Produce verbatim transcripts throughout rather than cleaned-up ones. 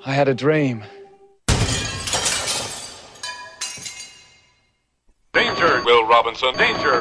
I had a dream. Danger, Will Robinson, danger!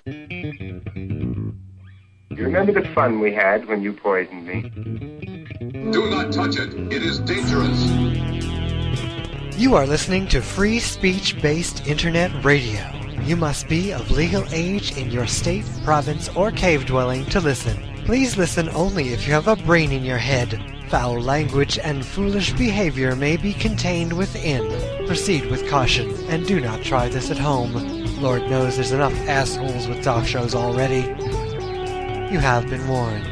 You remember the fun we had when you poisoned me? Do not touch it. It is dangerous. You are listening to free speech-based internet radio. You must be of legal age in your state, province, or cave dwelling to listen. Please listen only if you have a brain in your head. Foul language and foolish behavior may be contained within. Proceed with caution, and do not try this at home. Lord knows there's enough assholes with talk shows already. You have been warned.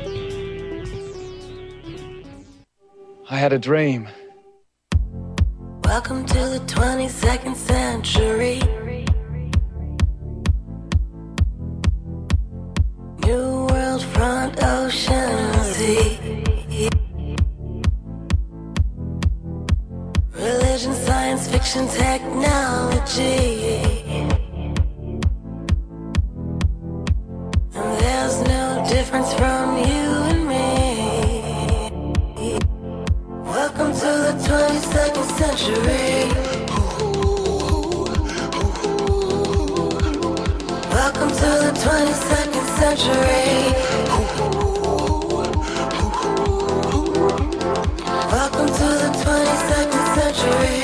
I had a dream. Welcome to the twenty-second century. New world, front, ocean, sea. Religion, science fiction, technology. And there's no difference from you and me. Welcome to the twenty-second century. Welcome to the twenty-second century. Welcome to the twenty-second century.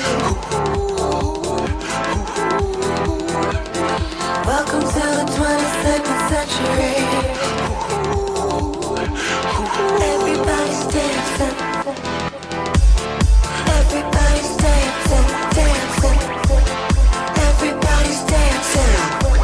Welcome to the twenty-second century. Everybody's dancing. Everybody's dancing, dancing. Everybody's dancing.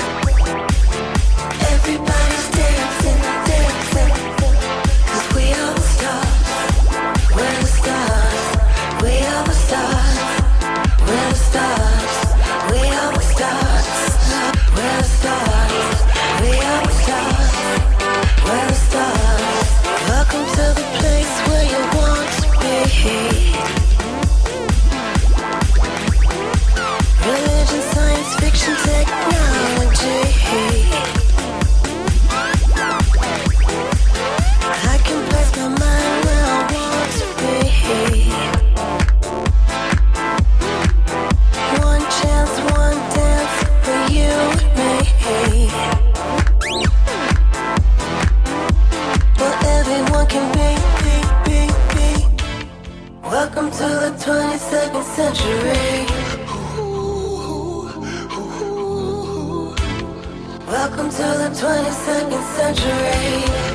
Everybody's dancing, dancing. 'Cause we are the stars. We're the stars. We are the stars. We're the stars. We are the stars. We're the stars. We are the stars. We're the stars. Welcome to the place where you want to be. Religion, science fiction, technology. I can place my mind where I want to be. One chance, one dance for you and me. Where everyone can be, be, be, be. Welcome to the twenty-second century. Welcome to the twenty-second century.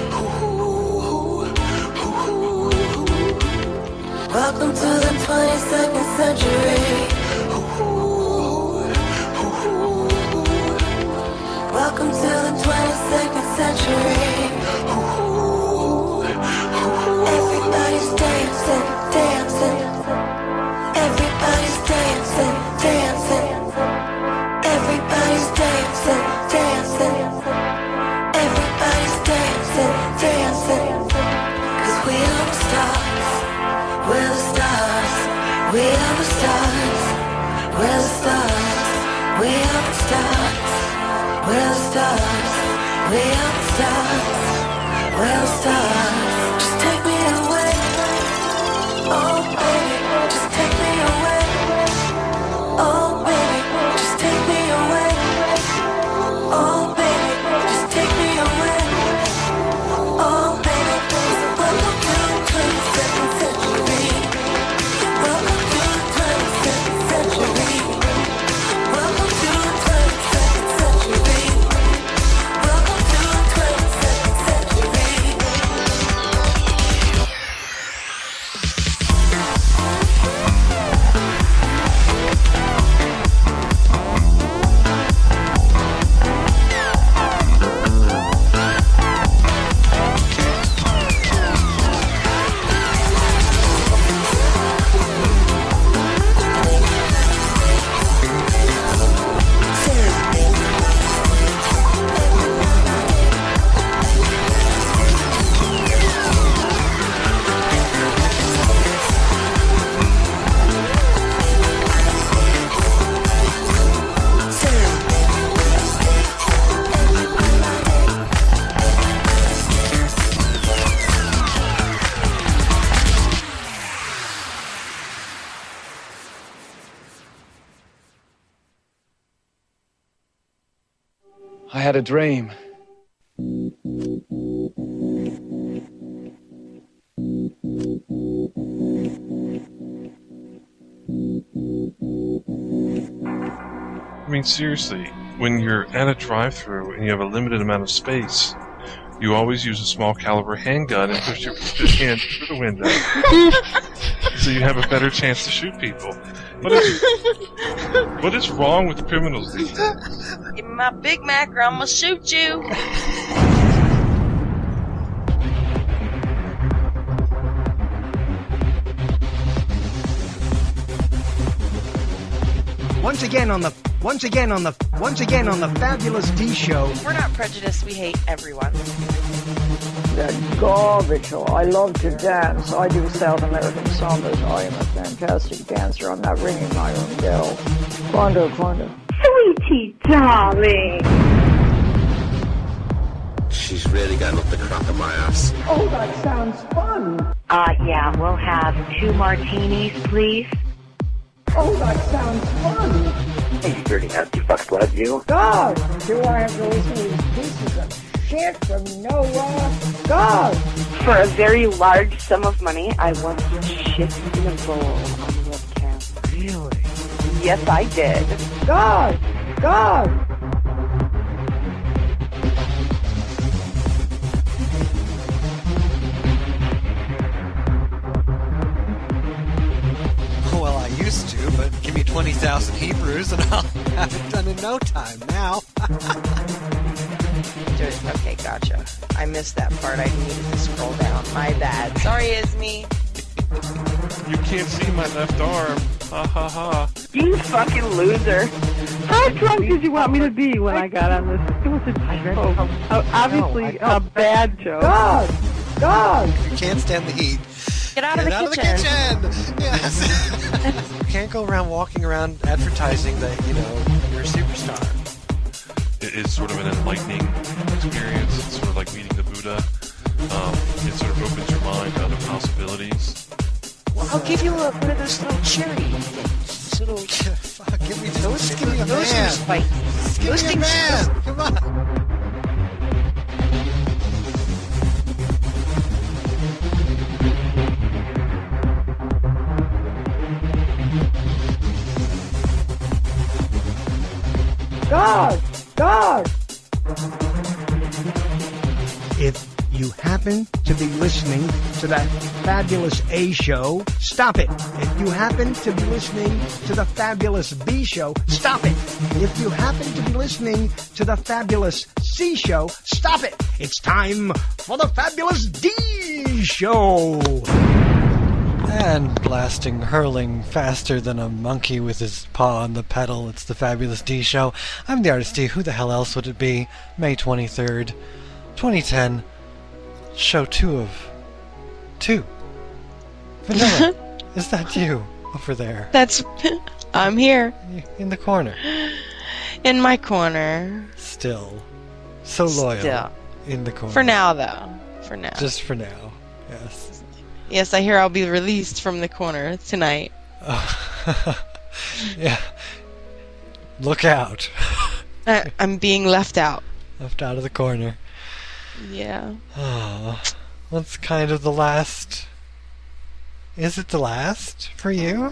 Welcome to the twenty-second century. Welcome to the twenty-second century. Everybody's dancing, dancing. Everybody's dancing, dancing. Everybody's dancing, dancing. Everybody's dancing, dancing. 'Cause we are the stars. We're the stars. We are the stars. We're the stars. We are the stars. We're the stars. We are the stars. We're the stars. Just take me away. Oh baby, just take me away. Oh baby, just take me away. Oh baby, just take me away. Oh baby, welcome to the twenty-second century. Welcome to the twenty-second century. Welcome to the twenty-second century. Welcome to the twenty-second century. had a dream. I mean, seriously, when you're at a drive-thru and you have a limited amount of space, you always use a small caliber handgun and push your, push your hand through the window, so you have a better chance to shoot people. What is, what is wrong with criminals these days? Give me my Big Mac or I'm gonna shoot you. Once again on the once again on the once again on the Fabulous D Show. We're not prejudiced. We hate everyone. That garbage. Oh, I love to dance. I do South American sambas. I am a fantastic dancer. I'm not ringing my own bell. Quando, Quando. Sweetie, darling. She's really getting up the crap of my ass. Oh, that sounds fun. Uh, yeah, we'll have two martinis, please. Oh, that sounds fun. Hey, dirty nasty fuck blood, you. God, do I have to listen to these pieces of shit from nowhere? God! For a very large sum of money, I once shit in a bowl on the webcam. Really? Yes, I did. God! God! Well, I used to, but give me twenty thousand Hebrews and I'll have it done in no time now. Dude, okay, gotcha. I missed that part. I needed to scroll down. My bad. Sorry, Isme. You can't see my left arm. Ha ha ha. You fucking loser. How drunk did you want me to be when I got on this? It was a joke. Oh, obviously a bad joke. God! God! You can't stand the heat. Get out Get of the out kitchen. of the kitchen! Yes. You can't go around walking around advertising that, you know, you're a superstar. It is sort of an enlightening experience. It's sort of like meeting the Buddha. Um, it sort of opens your mind to other possibilities. Well, I'll give you a, one of those little cherry things. Little, Fuck, give me those, just give me a those man. are spicy. Just give Those me a things. man. Come on. God! God! If you happen to be listening to that Fabulous A Show, stop it. If you happen to be listening to the Fabulous B Show, stop it. If you happen to be listening to the Fabulous C Show, stop it. It's time for the Fabulous D Show. And blasting, hurling faster than a monkey with his paw on the pedal, it's the Fabulous D Show. I'm the Artist D. Who the hell else would it be? May twenty-third, twenty ten. Show two of two. Vanilla, is that you over there? That's. I'm here. In the corner. In my corner. Still. So loyal. Still. In the corner. For now, though. For now. Just for now. Yes. Yes, I hear I'll be released from the corner tonight. Oh. Yeah. Look out. I, I'm being left out. Left out of the corner. Yeah. Oh. What's kind of the last... Is it the last for you?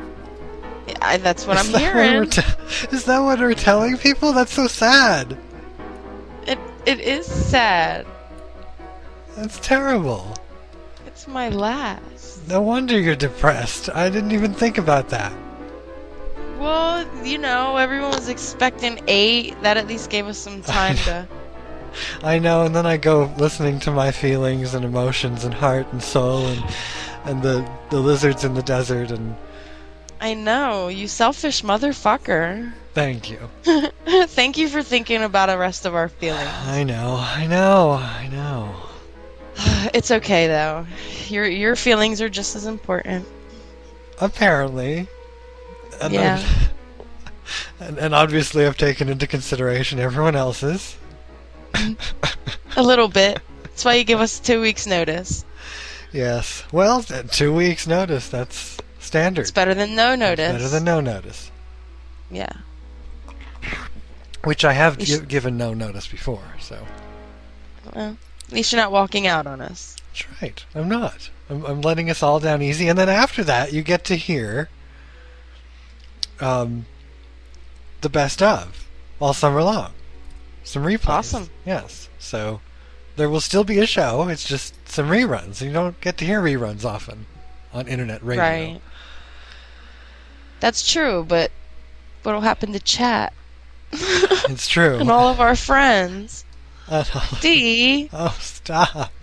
I, that's what is I'm that hearing. What te- is that what we're telling people? That's so sad. It It is sad. That's terrible. It's my last. No wonder you're depressed. I didn't even think about that. Well, you know, everyone was expecting eight. That at least gave us some time to... I know, and then I go listening to my feelings and emotions and heart and soul and and the, the lizards in the desert and... I know, you selfish motherfucker. Thank you. Thank you for thinking about the rest of our feelings. I know, I know, I know. It's okay, though. Your your feelings are just as important. Apparently. And yeah. And, and obviously I've taken into consideration everyone else's. A little bit. That's why you give us two weeks' notice. Yes. Well, two weeks' notice, that's standard. It's better than no notice. It's better than no notice. Yeah. Which I have You gi- sh- given no notice before, so. Well, at least you're not walking out on us. That's right. I'm not. I'm, I'm letting us all down easy, and then after that, you get to hear um, the best of all summer long. Some replays. Awesome. Yes. So there will still be a show. It's just some reruns. You don't get to hear reruns often on internet radio. Right. That's true, but what'll happen to chat? It's true. And all of our friends. Uh, D. Oh, stop.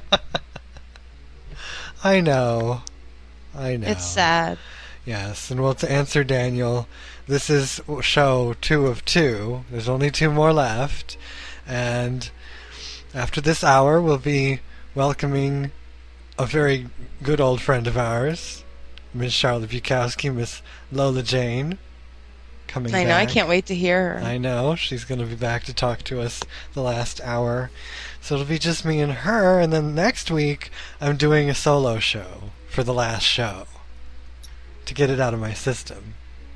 I know. I know. It's sad. Yes, and well, to answer Daniel, this is show two of two. There's only two more left. And after this hour, we'll be welcoming a very good old friend of ours, Miss Charlotte Bukowski, Miss Lola Jane, coming I know, back. I can't wait to hear her. I know, she's going to be back to talk to us the last hour. So it'll be just me and her, and then next week I'm doing a solo show for the last show to get it out of my system.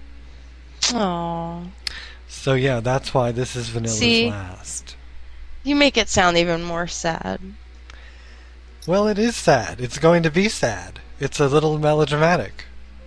Aww. So yeah, that's why this is Vanilla's See? last. You make it sound even more sad. Well, it is sad. It's going to be sad. It's a little melodramatic.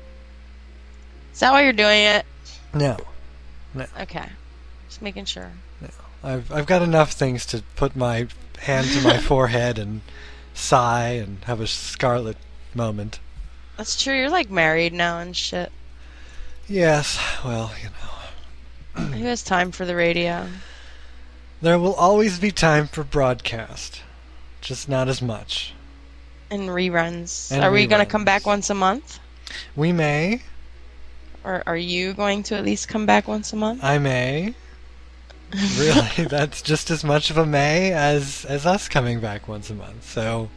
Is that why you're doing it? No. No. Okay. Just making sure. No. I've I've got enough things to put my hand to my forehead and sigh and have a scarlet moment. That's true. You're like married now and shit. Yes, well, you know. Who has time for the radio? There will always be time for broadcast. Just not as much. And reruns. And are we going to reruns. come back once a month? We may. Or are you going to at least come back once a month? I may. Really, that's just as much of a may as as us coming back once a month. So,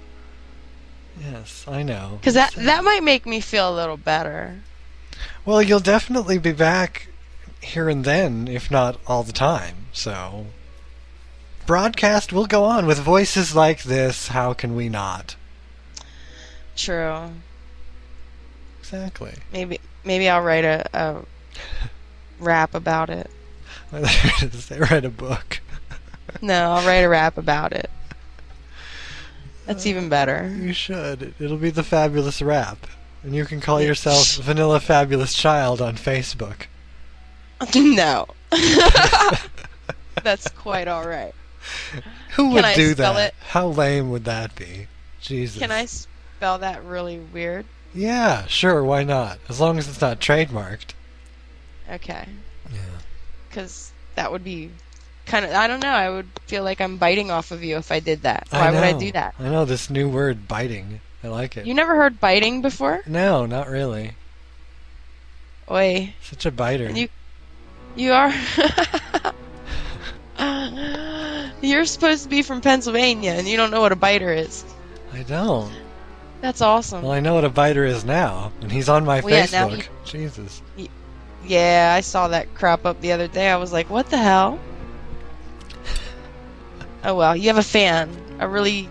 yes, I know. Because that, that might make me feel a little better. Well, you'll definitely be back here and then, if not all the time. So, broadcast will go on with voices like this. How can we not? True. Exactly. Maybe maybe I'll write a, a rap about it. They write a book. No, I'll write a rap about it. That's Uh, even better. You should. It'll be the Fabulous Rap. And you can call yourself Vanilla Fabulous Child on Facebook. No. That's quite alright. Who Can would I do spell that? it? How lame would that be? Jesus. Can I spell that really weird? Yeah, sure, why not? As long as it's not trademarked. Okay. Yeah. Because that would be kind of, I don't know, I would feel like I'm biting off of you if I did that. I Why would I know. do that? I know this new word, biting. I like it. You never heard biting before? No, not really. Oi. Such a biter. And you, you are. You're supposed to be from Pennsylvania, and you don't know what a biter is. I don't. That's awesome. Well, I know what a biter is now, and he's on my Well, yeah, now Facebook. he- Jesus. Yeah, I saw that crop up the other day. I was like, what the hell? Oh well, you have a fan. A really,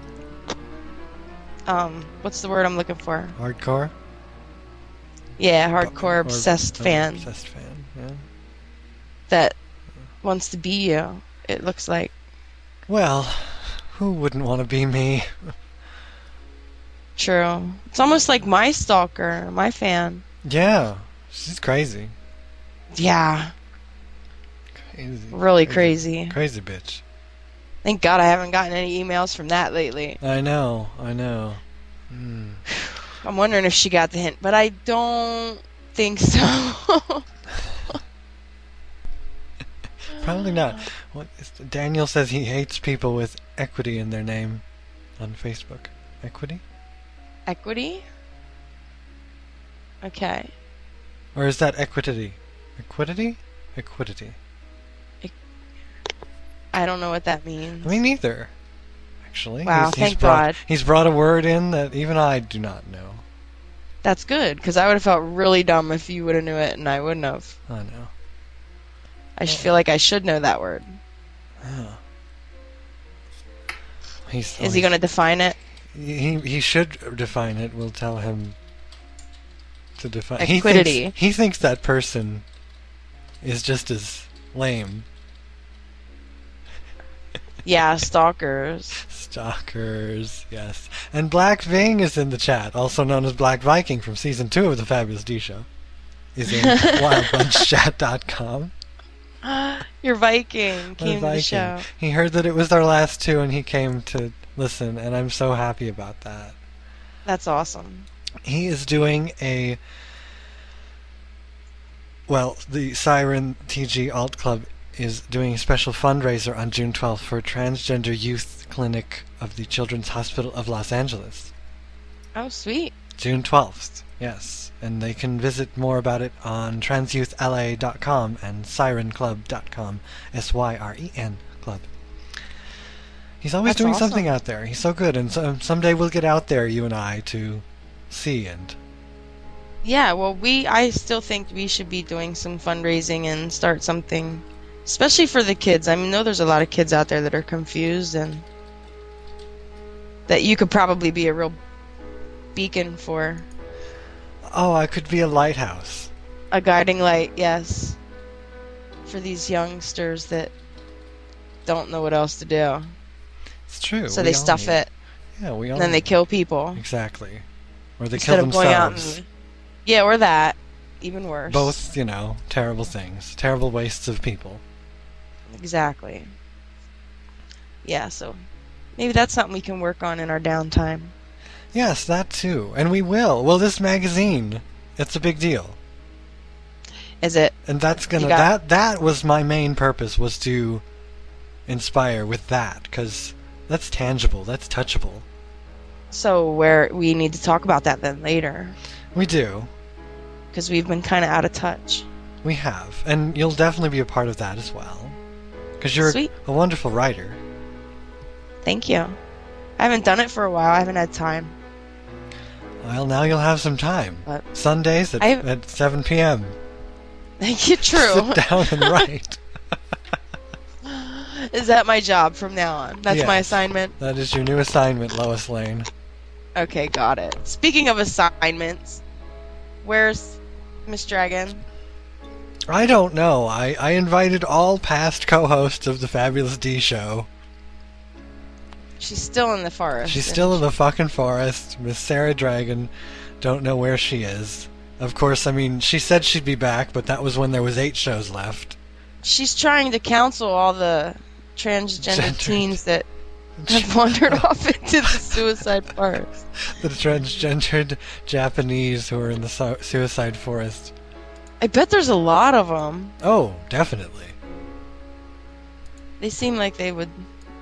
um, what's the word I'm looking for? Hardcore? Yeah, hardcore Or- obsessed or fan Obsessed fan, yeah. that wants to be you. It looks like. Well, who wouldn't want to be me? True. It's almost like my stalker, my fan. Yeah, she's crazy. Yeah, Crazy. really crazy. Crazy bitch. Thank God I haven't gotten any emails from that lately. I know, I know. Hmm. I'm wondering if she got the hint, but I don't think so. Probably not. What is, Daniel says he hates people with equity in their name on Facebook. Equity? Equity? Okay. Or is that equity? Equity? Equity. I don't know what that means. Me neither. Actually. Wow, he's, thank he's brought, God. He's brought a word in that even I do not know. That's good, because I would have felt really dumb if you would have knew it and I wouldn't have. I know. I should feel like I should know that word. Yeah. He's, Is he going to define it? He he should define it. We'll tell him to define. Equity. He thinks, he thinks that person is just as lame Yeah, stalkers. Stalkers, yes. And Black Ving is in the chat, also known as Black Viking from season two of the Fabulous D Show. Is in wild bunch chat dot com. Your Viking came to Viking. the show. He heard that it was our last two and he came to listen, and I'm so happy about that. That's awesome. He is doing a... Well, the Siren T G Alt Club is doing a special fundraiser on June twelfth for a transgender youth clinic of the Children's Hospital of Los Angeles. Oh, sweet. June twelfth, yes. And they can visit more about it on trans youth L A dot com and siren club dot com. S Y R E N Club. He's always That's doing awesome. something out there. He's so good. And so, someday we'll get out there, you and I, to see and... Yeah, well, we I still think we should be doing some fundraising and start something, especially for the kids. I mean, know there's a lot of kids out there that are confused, and that you could probably be a real beacon for. Oh, I could be a lighthouse. A guiding light, yes, for these youngsters that don't know what else to do. It's true. So we they all stuff need- it. Yeah, we all And then they need- kill people. Exactly. Or they Instead kill of going out themselves. and, yeah, or that. Even worse. Both, you know, terrible things. Terrible wastes of people. Exactly. Yeah, so maybe that's something we can work on in our downtime. Yes, that too. And we will. Well, this magazine, it's a big deal. Is it? And that's gonna... You got- That, that was my main purpose, was to inspire with that. Because that's tangible. That's touchable. So where we need to talk about that then later. We do. Because we've been kind of out of touch. We have. And you'll definitely be a part of that as well. Because you're Sweet. a wonderful writer. Thank you. I haven't done it for a while. I haven't had time. Well, now you'll have some time. But Sundays at, I've- at seven p.m. Thank you, true. Sit down and write. Is that my job from now on? That's my Yes. assignment? That is your new assignment, Lois Lane. Okay, got it. Speaking of assignments, where's Miss Dragon? I don't know. I, I invited all past co-hosts of the Fabulous D Show. She's still in the forest. She's isn't still in she? the fucking forest. Miss Sarah Dragon. Don't know where she is. Of course, I mean, she said she'd be back, but that was when there was eight shows left. She's trying to counsel all the transgender Gender- teens that have wandered off into the suicide forest. The transgendered Japanese who are in the su- suicide forest. I bet there's a lot of them. Oh, definitely. They seem like they would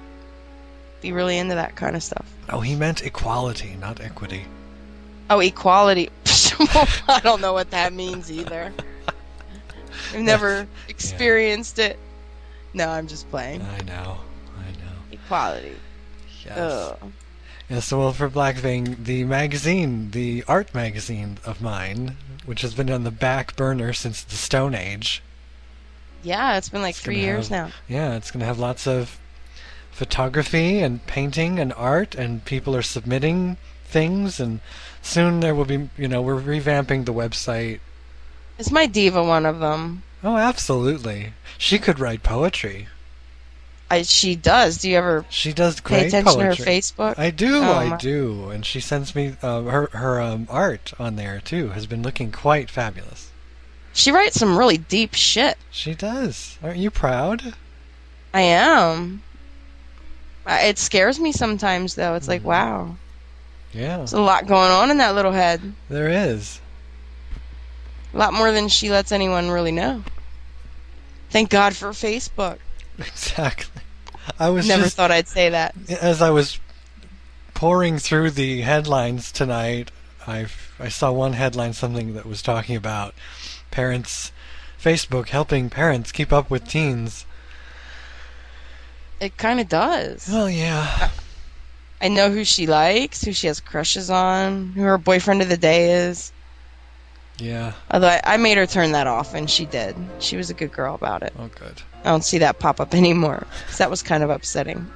be really into that kind of stuff. Oh, he meant equality, not equity. Oh, equality. I don't know what that means either. I've never experienced it. No, I'm just playing. I know. I know. Equality. Yes. Ugh. Yeah, so well, for Black Ving, the magazine, the art magazine of mine, which has been on the back burner since the Stone Age. Yeah, it's been like It's three gonna years have- now. Yeah, it's going to have lots of photography and painting and art, and people are submitting things, and soon there will be, you know, we're revamping the website. Is my diva one of them? Oh, absolutely. She could write poetry. I, she does. Do you ever She does pay great attention poetry. to her Facebook? I do, Oh, I my- do. And she sends me uh, her her um, art on there too. Has been looking quite fabulous. She writes some really deep shit. She does. Aren't you proud? I am. I, it scares me sometimes, though. It's Mm-hmm. like, wow, Yeah, there's a lot going on in that little head. there is. A lot more than she lets anyone really know. Thank God for Facebook. Exactly. I was Never just, thought I'd say that. as I was pouring through the headlines tonight, I I saw one headline, something that was talking about parents, Facebook helping parents keep up with teens. It kind of does. Well, yeah. I know who she likes, who she has crushes on, who her boyfriend of the day is. Yeah. Although I, I made her turn that off, and she did. She was a good girl about it. Oh, good. I don't see that pop up anymore, 'cause that was kind of upsetting.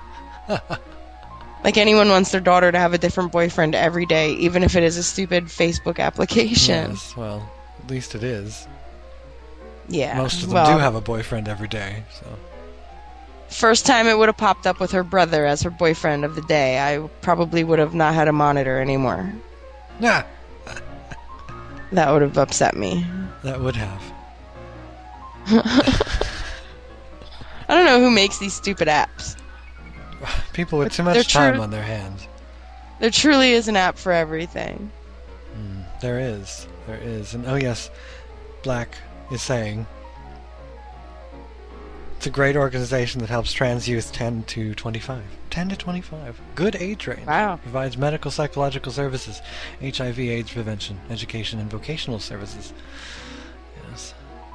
Like anyone wants their daughter to have a different boyfriend every day, even if it is a stupid Facebook application. Yes, well, at least it is. Yeah. Most of them well, do have a boyfriend every day, so. First time it would have popped up with her brother as her boyfriend of the day, I probably would have not had a monitor anymore. Yeah. That would have upset me. That would have. I don't know who makes these stupid apps. People with But too much they're time true- on their hands. There truly is an app for everything. Mm, there is. There is. And oh yes, Black is saying it's a great organization that helps trans youth ten to twenty-five. ten to twenty-five. Good age range. Wow. Provides medical, psychological services, H I V AIDS prevention, education, and vocational services. Yes.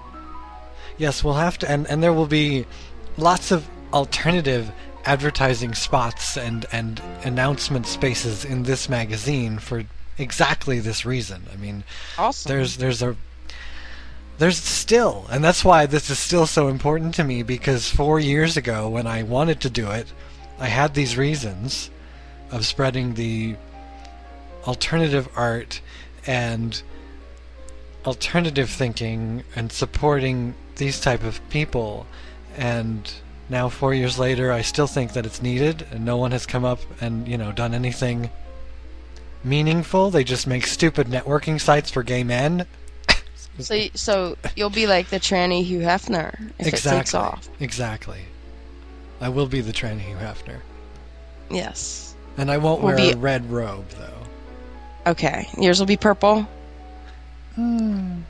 Yes, we'll have to, and, and there will be lots of alternative advertising spots and, and announcement spaces in this magazine for exactly this reason. I mean, awesome. there's there's a there's still, and that's why this is still so important to me, because four years ago when I wanted to do it, I had these reasons of spreading the alternative art and alternative thinking and supporting these type of people, and now four years later I still think that it's needed, and no one has come up and, you know, done anything meaningful. They just make stupid networking sites for gay men. So, y- so you'll be like the tranny Hugh Hefner if Exactly. it takes off. Exactly. I will be the tranny Hugh Hefner. Yes. And I won't Will wear be- a red robe, though. Okay. Yours will be purple? Hmm.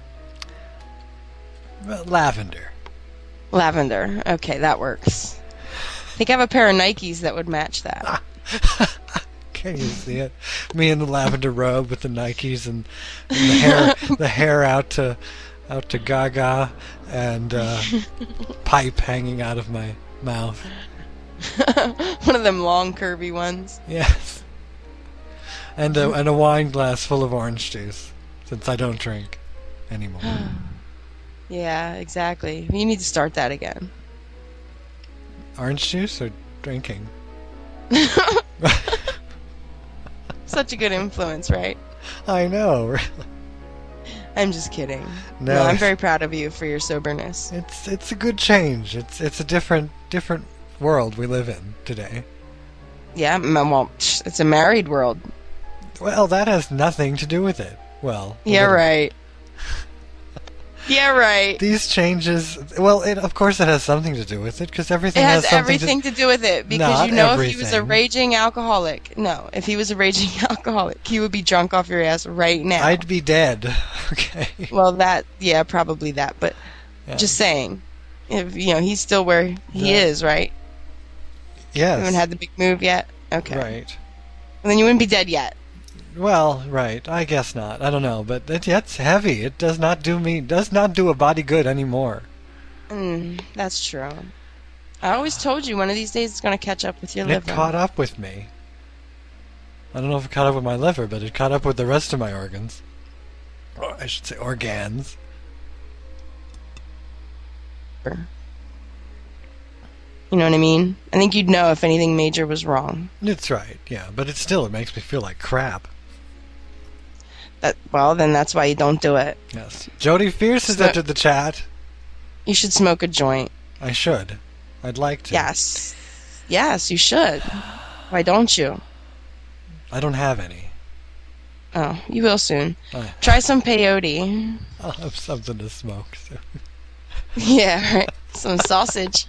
Well, lavender. Lavender. Okay, that works. I think I have a pair of Nikes that would match that. Can you see it? Me in the lavender robe with the Nikes and, and the hair, the hair out to, out to Gaga, and uh, pipe hanging out of my mouth. One of them long, curvy ones. Yes. And a, and a wine glass full of orange juice, since I don't drink anymore. Yeah, exactly. You need to start that again. Orange juice or drinking? Such a good influence, right? I know, really. I'm just kidding. No, No, I'm it's- very proud of you for your soberness. It's it's a good change. It's it's a different different world we live in today. Yeah, m- well, psh, it's a married world. Well, that has nothing to do with it. Well, a Yeah, little. right. Yeah, right. These changes, well, it, of course it has something to do with it, because everything It has something everything to, to do with it, because Not you know if he was a everything. raging alcoholic. No, if he was a raging alcoholic, he would be drunk off your ass right now. I'd be dead. Okay. Well, that, yeah, probably that, but Yeah. just saying. If, you know, he's still where he Yeah. is, right? You Yes. haven't had the big move yet? Okay. Right. And then you wouldn't be dead yet. Well, right. I guess not. I don't know, but it, it's heavy. It does not do me. Does not do a body good anymore. Mm, that's true. I always told you one of these days it's going to catch up with your It liver. caught up with me. I don't know if it caught up with my liver, but it caught up with the rest of my organs. Or I should say organs. You know what I mean? I think you'd know if anything major was wrong. It's right, yeah, but it still it makes me feel like crap. That well, then that's why you don't do it. Yes. Jody Fierce has So- entered the chat. You should smoke a joint. I should. I'd like to. Yes. Yes, you should. Why don't you? I don't have any. Oh, you will soon. I- Try some peyote. I'll have something to smoke soon. Yeah, right. Some sausage.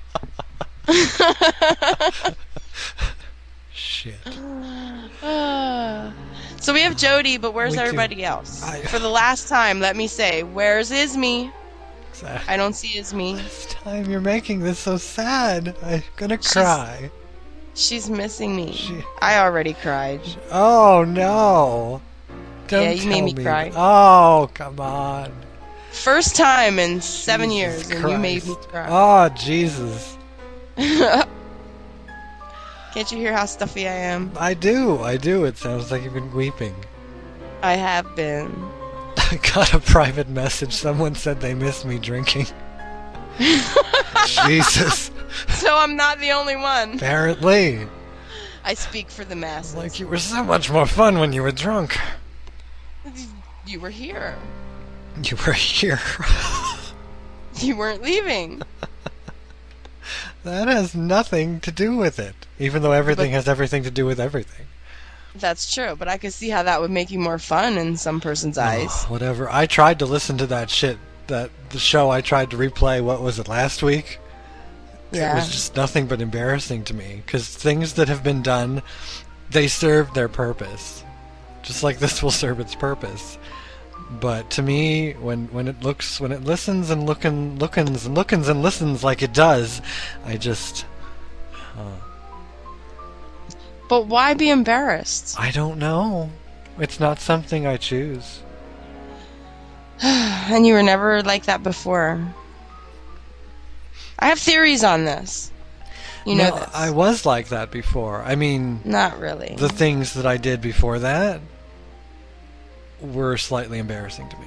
Shit. Ah. So we have Jody, but where's We do. everybody else? I- For the last time, let me say, where's Isme? Exactly. I don't see Isme. This time you're making this so sad. I'm gonna She's- cry. She's missing me. She- I already cried. Oh no. Don't Yeah, you made tell me cry. Oh, come on. First time in seven Jesus years, and you made me Christ. cry. Oh, Jesus. Can't you hear how stuffy I am? I do, I do. It sounds like you've been weeping. I have been. I got a private message. Someone said they miss me drinking. Jesus. So I'm not the only one. Apparently. I speak for the masses. Like you were so much more fun when you were drunk. You were here. You were here. You weren't leaving. That has nothing to do with it, even though everything But- has everything to do with everything. That's true, but I could see how that would make you more fun in some person's eyes. Oh, whatever. I tried to listen to that shit, that the show I tried to replay, what was it, last week? Yeah. It was just nothing but embarrassing to me, because things that have been done, they served their purpose. Just like this will serve its purpose. But to me, when when it looks, when it listens and lookin, lookins and lookins and listens like it does, I just... Uh, But why be embarrassed? I don't know. It's not something I choose. And you were never like that before. I have theories on this. You know No, this. I was like that before. I mean... Not really. The things that I did before that were slightly embarrassing to me.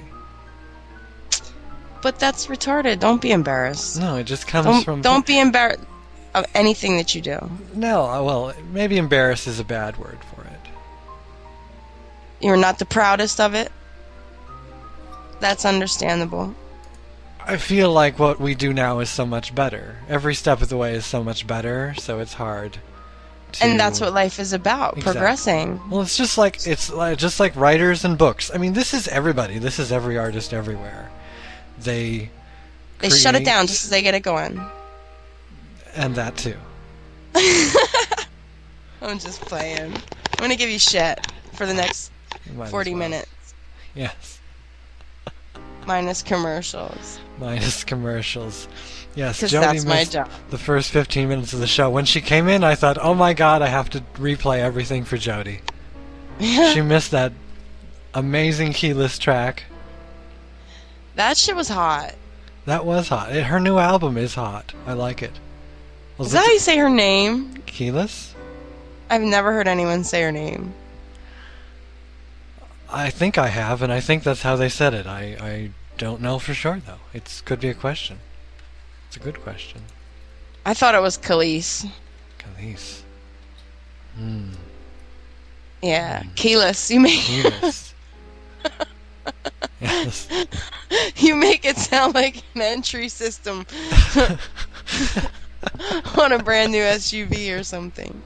But that's retarded. Don't be embarrassed. No, it just comes don't, from... Don't be embarrassed of anything that you do. No, uh, well, maybe embarrassed is a bad word for it. You're not the proudest of it. That's understandable. I feel like what we do now is so much better. Every step of the way is so much better, so it's hard to... And that's what life is about, Exactly. progressing. Well, it's just like it's like, just like writers and books. I mean, this is everybody. This is every artist everywhere. They They shut it create- down just as they get it going. And that too. I'm just playing. I'm gonna give you shit for the next Might as forty well. minutes. Yes. Minus commercials. Minus commercials. Yes, 'Cause Jody that's my missed job. the first fifteen minutes of the show. When she came in, I thought, oh my god, I have to replay everything for Jody. She missed that amazing keyless track. That shit was hot. That was hot. It, her new album is hot. I like it. Was Is that it how you say her name? Keyless? I've never heard anyone say her name. I think I have, and I think that's how they said it. I, I don't know for sure, though. It could be a question. It's a good question. I thought it was Khalees. Khalees. Hmm. Yeah, keyless. You make Keyless. Yes. you make it sound like an entry system on a brand new S U V or something.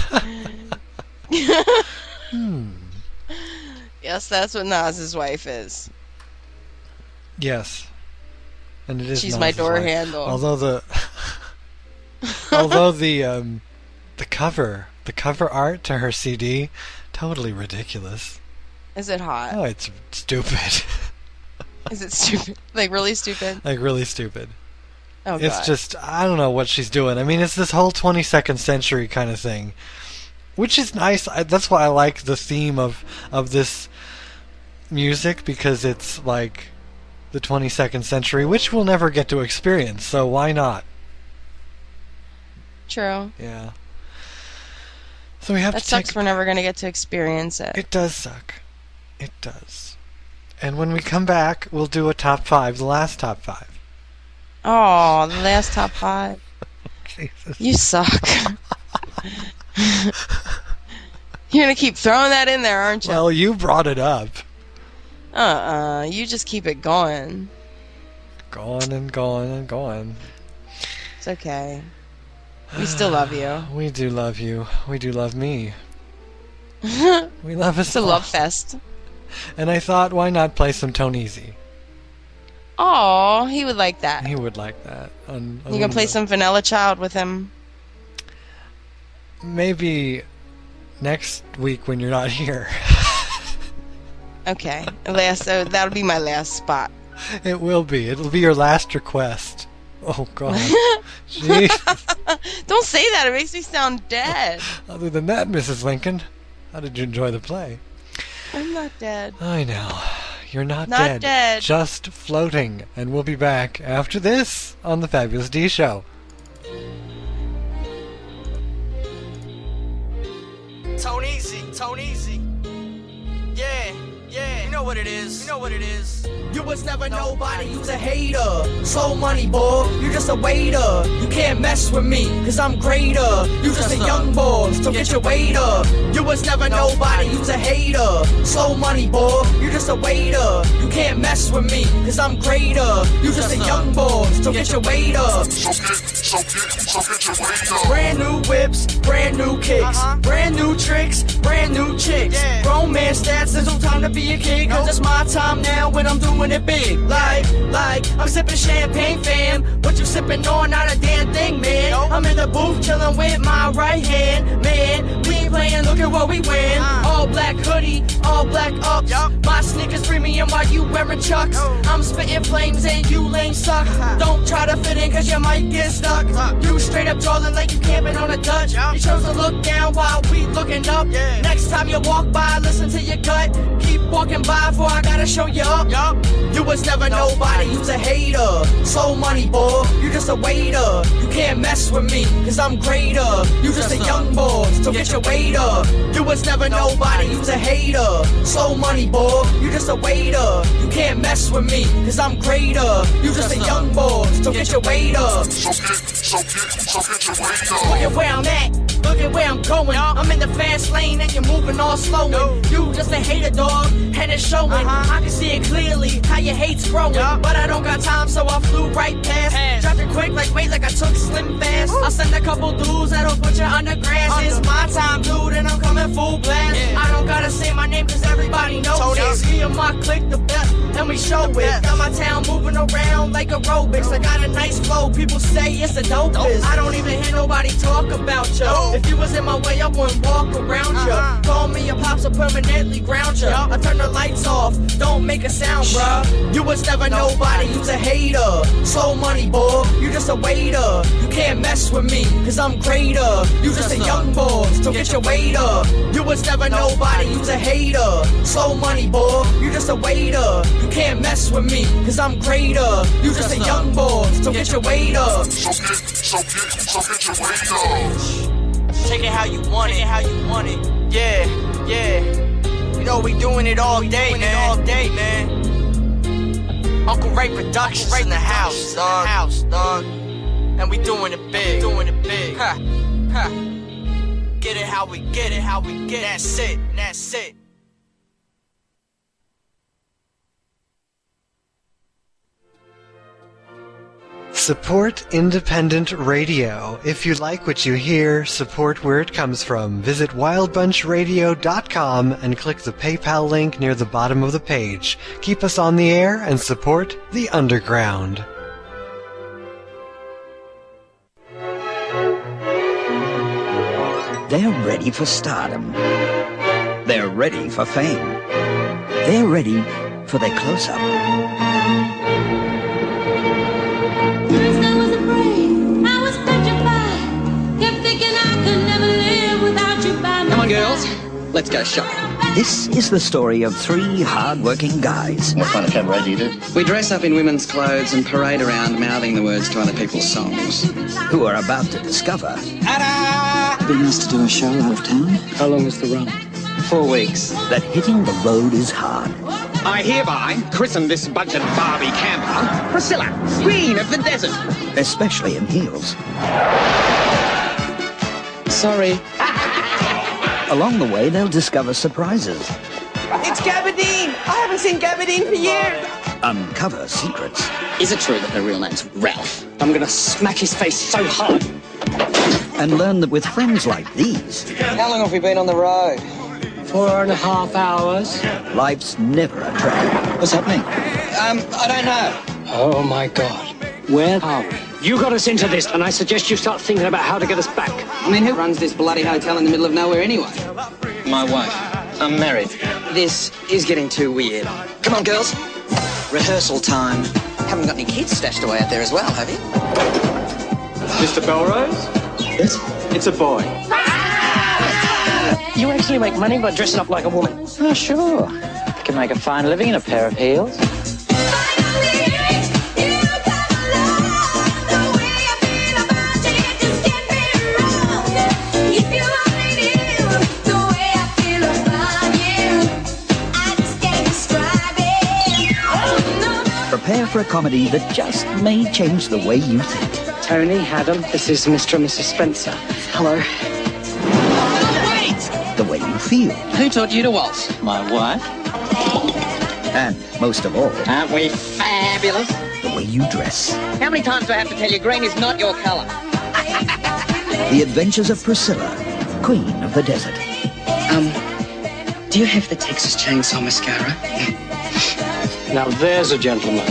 Hmm. Yes, that's what Nas's wife is. Yes. And it is She's my Nas's door wife. handle. Although the although the um the cover the cover art to her C D totally ridiculous. Is it hot? Oh, it's stupid. Is it stupid? Like really stupid? Like really stupid. Oh It's god. just I don't know what she's doing. I mean, it's this whole twenty-second century kind of thing, which is nice. I, that's why I like the theme of of this music, because it's like the twenty-second century, which we'll never get to experience. So why not? True. Yeah. So we have That to sucks. take. We're never gonna get to experience it. It does suck. It does. And when we come back, we'll do a top five, the last top five. Oh, the last top five. Jesus. You suck. You're gonna keep throwing that in there, aren't you? Well, you brought it up. Uh-uh. You just keep it going. Going and going and going. It's okay. We still love you. We do love you. We do love me. It's We love us a all. love fest. And I thought, why not play some Tone Easy? Oh, he would like that. He would like that. On, on You can play the- some Vanilla Child with him. Maybe next week when you're not here. Okay. Last. So that'll be my last spot. It will be. It'll be your last request. Oh, God. Jeez. Don't say that. It makes me sound dead. Other than that, Missus Lincoln, how did you enjoy the play? I'm not dead. I know. You're not, Not dead. dead. Just floating. And we'll be back after this on the Fabulous D Show. Tone Easy, Tone Easy. Yeah, yeah. You know what it is. You know what it is. You was never nobody, you's a hater. Slow money, boy, you just a waiter. You can't mess with me, cause I'm greater. You just a young boy, so get your weight up. You was never nobody, you's a hater. Slow money, boy, you just a waiter. You can't mess with me, cause I'm greater. You just a young boy, so get your weight up. So get, so get, so get your weight up. Brand new whips, brand new kicks, uh-huh. brand new tricks, brand new chicks. Yeah. Grown man stats, there's no time to be a kid, cause nope. it's my time now when I'm doing it big. Like, like, I'm sipping champagne, fam. What you sipping on? Not a damn thing, man. Nope. I'm in the booth chilling with my right hand, man. We ain't playing, look at what we win. Uh. All black hoodie, all black ups. Yep. My sneakers premium while you wearing chucks. Oh. I'm spitting flames and you lame suck. Uh-huh. Don't try to fit in cause you might get stuck. Uh. You straight up drawing like you camping on a Dutch. Yep. You chose to look down while we looking up. Yeah. Next time you walk by, listen to your gut. Keep walking by before I gotta show you up. Yep. You was never nobody, you's a hater. Slow money, boy, you just a waiter. You can't mess with me, cause I'm greater. You just a young boy, so get your weight up. You was never nobody, you's a hater. Slow money, boy, you just a waiter. You can't mess with me, cause I'm greater. You just a young boy, so get your weight up. So get, so get, so get your weight up. Look at where I'm at. Look at where I'm going. I'm in the fast lane and you're moving all slow. You just a hater, dog, and it's showing. Uh-huh. I can see it clearly how your hate's growing. Yep. But I don't got time, so I flew right past. Pass. Dropped it quick, like wait, like I took Slim Fast. I'll send a couple dudes that'll put you under grass. Under. It's my time, dude, and I'm coming full blast. Yeah. I don't gotta say my name, cause everybody knows Tony. It. Me and my clique the best, and we show the it. Best. Got my town moving around like aerobics. I got a nice flow, people say it's a dopest. I don't even hear nobody talk about you. No. If you was in my way, I wouldn't walk around you. Uh-huh. Call me your pops or permanently ground you. Yep. I turn the lights off, don't make a sound, bruh. You was never nobody, you's a hater. Slow money, boy, you just a waiter. You can't mess with me, cause I'm greater. You just a young boy, so get your weight up. You was never nobody, you's a hater. Slow money, boy, you just a waiter. You can't mess with me, cause I'm greater. You just a young boy, so get your weight up. So get, so get, so get your weight up. Take it how you want it, how you want it. Yeah, yeah. You know we doing it all day, man. It all day, man. Uncle Ray Productions right in the house, dog. House, dog. And we doing it big, doing it big. Ha, ha. Get it how we get it, how we get it. That's it, that's it. Support independent radio. If you like what you hear, support where it comes from. Visit wild bunch radio dot com and click the PayPal link near the bottom of the page. Keep us on the air and support the underground. They're ready for stardom. They're ready for fame. They're ready for their close-up. First I was afraid, I was petrified. Kept thinking I could never live without you by my Come on, girls. Let's go shopping. This is the story of three hard-working guys. What kind of cabaret do you do? We dress up in women's clothes and parade around mouthing the words to other people's songs. Who are about to discover... Ta-da! Be nice to do a show out of town. How long is the run? Four weeks. That hitting the road is hard. I hereby christen this budget Barbie camper Priscilla, Queen of the Desert. Especially in heels. Sorry. Along the way, they'll discover surprises. It's Gabardine! I haven't seen Gabardine for years! Uncover secrets. Is it true that her real name's Ralph? I'm gonna smack his face so hard. And learn that with friends like these... How long have we been on the road? Four and a half hours. Life's never a drag. What's happening? Um, I don't know. Oh, my God. Where are we? You got us into this, and I suggest you start thinking about how to get us back. I mean, who runs this bloody hotel in the middle of nowhere anyway? My wife. I'm married. This is getting too weird. Come on, girls. Rehearsal time. Haven't got any kids stashed away out there as well, have you? Mister Belrose? Yes? It's a boy. You actually make money by dressing up like a woman? Oh, sure. You can make a fine living in a pair of heels. Stride. prepare for a comedy that just may change the way you think. Tony, Adam, this is Mister and Missus Spencer. Hello. Wait! The way you feel. Who taught you to waltz? My wife. And, most of all, Aren't we fabulous? the way you dress. How many times do I have to tell you green is not your colour? The Adventures of Priscilla, Queen of the Desert. Um, do you have the Texas Chainsaw Mascara? Now there's a gentleman.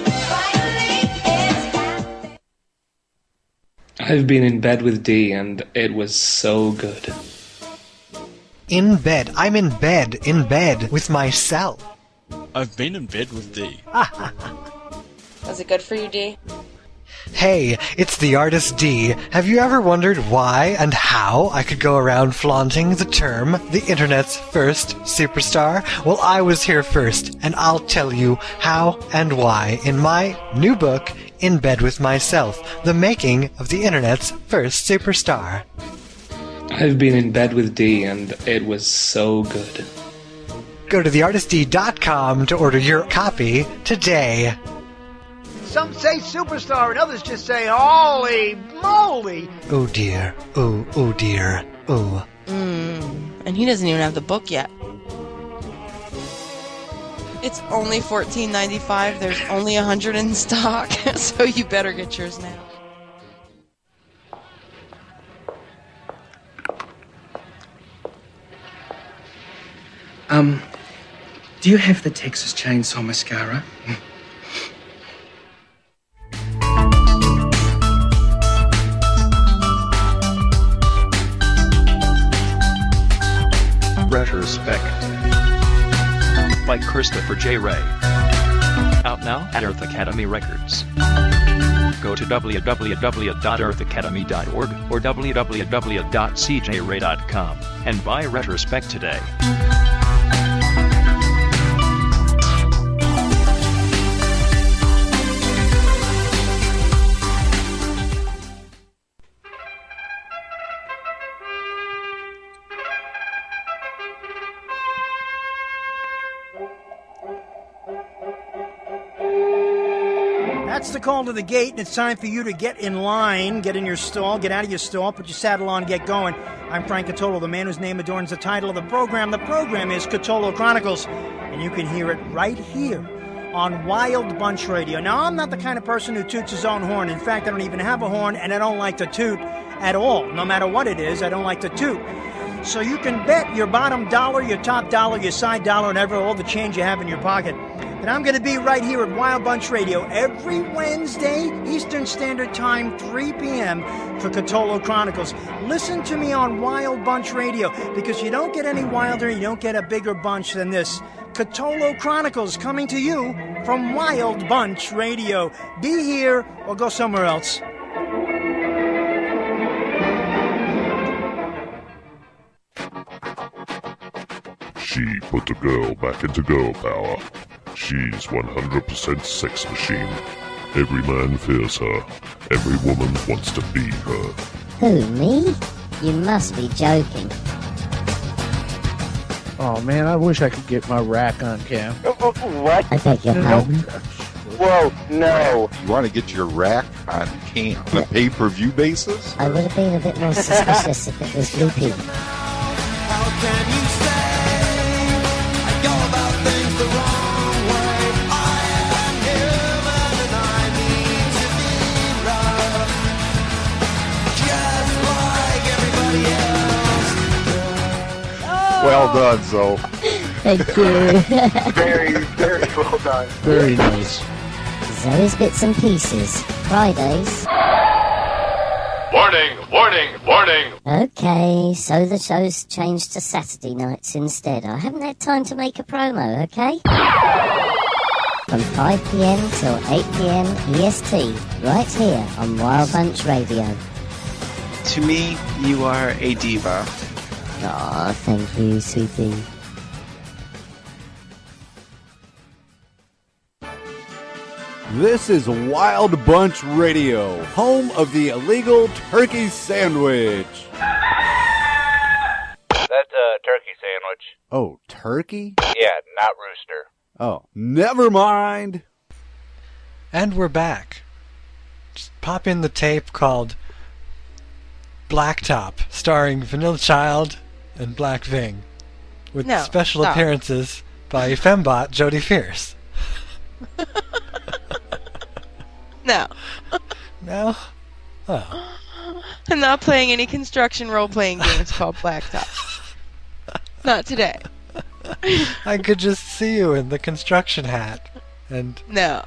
I've been in bed with Dee, and it was so good. In bed. I'm in bed. In bed with myself. I've been in bed with Dee. Was it good for you, Dee? Hey, it's the artist D. Have you ever wondered why and how I could go around flaunting the term the internet's first superstar? Well, I was here first, and I'll tell you how and why in my new book, In Bed With Myself, The Making of the Internet's First Superstar. I've been in bed with Dee, and it was so good. Go to the artist d dot com to order your copy today. Some say superstar and others just say, holy moly! Oh dear, oh, oh dear, oh. Mm, and he doesn't even have the book yet. It's only fourteen ninety-five. There's only a hundred in stock, so you better get yours now. Um, do you have the Texas Chainsaw Mascara? Retrospect by Christopher J. Ray. Out now at Earth Academy Records. Go to w w w dot earth academy dot org or w w w dot c j ray dot com and buy Retrospect today. That's the call to the gate, and it's time for you to get in line, get in your stall, get out of your stall, put your saddle on, get going. I'm Frank Catolo, the man whose name adorns the title of the program. The program is Catolo Chronicles, and you can hear it right here on Wild Bunch Radio. Now, I'm not the kind of person who toots his own horn. In fact, I don't even have a horn, and I don't like to toot at all. No matter what it is, I don't like to toot. So you can bet your bottom dollar, your top dollar, your side dollar, and ever all the change you have in your pocket that I'm going to be right here at Wild Bunch Radio every Wednesday, Eastern Standard Time, three p.m. for Catolo Chronicles. Listen to me on Wild Bunch Radio, because you don't get any wilder, you don't get a bigger bunch than this. Catolo Chronicles coming to you from Wild Bunch Radio. Be here or go somewhere else. She put the girl back into girl power. She's one hundred percent sex machine. Every man fears her. Every woman wants to be her. Who, me? You must be joking. Oh man, I wish I could get my rack on cam. What? I beg your pardon? Whoa, no. You want to get your rack on cam on a pay-per-view basis? I would have been a bit more suspicious if it was loopy. Well done, Zoe. Thank you. Very, very well done. Very nice. Zoe's Bits and Pieces. Fridays. Warning, warning, warning. Okay, so the show's changed to Saturday nights instead. I haven't had time to make a promo, okay? From five p.m. till eight p.m. E S T, right here on Wild Bunch Radio. To me, you are a diva. Aw, thank you, sweetie. This is Wild Bunch Radio, home of the illegal turkey sandwich. That's a turkey sandwich. Oh, turkey? Yeah, not rooster. Oh, never mind. And we're back. Just pop in the tape called Blacktop, starring Vanilla Child and Black Ving, with No, special stop. appearances by Fembot Jodie Fierce. No. No? Oh. I'm not playing any construction role-playing games called Blacktop. Not today. I could just see you in the construction hat. And No.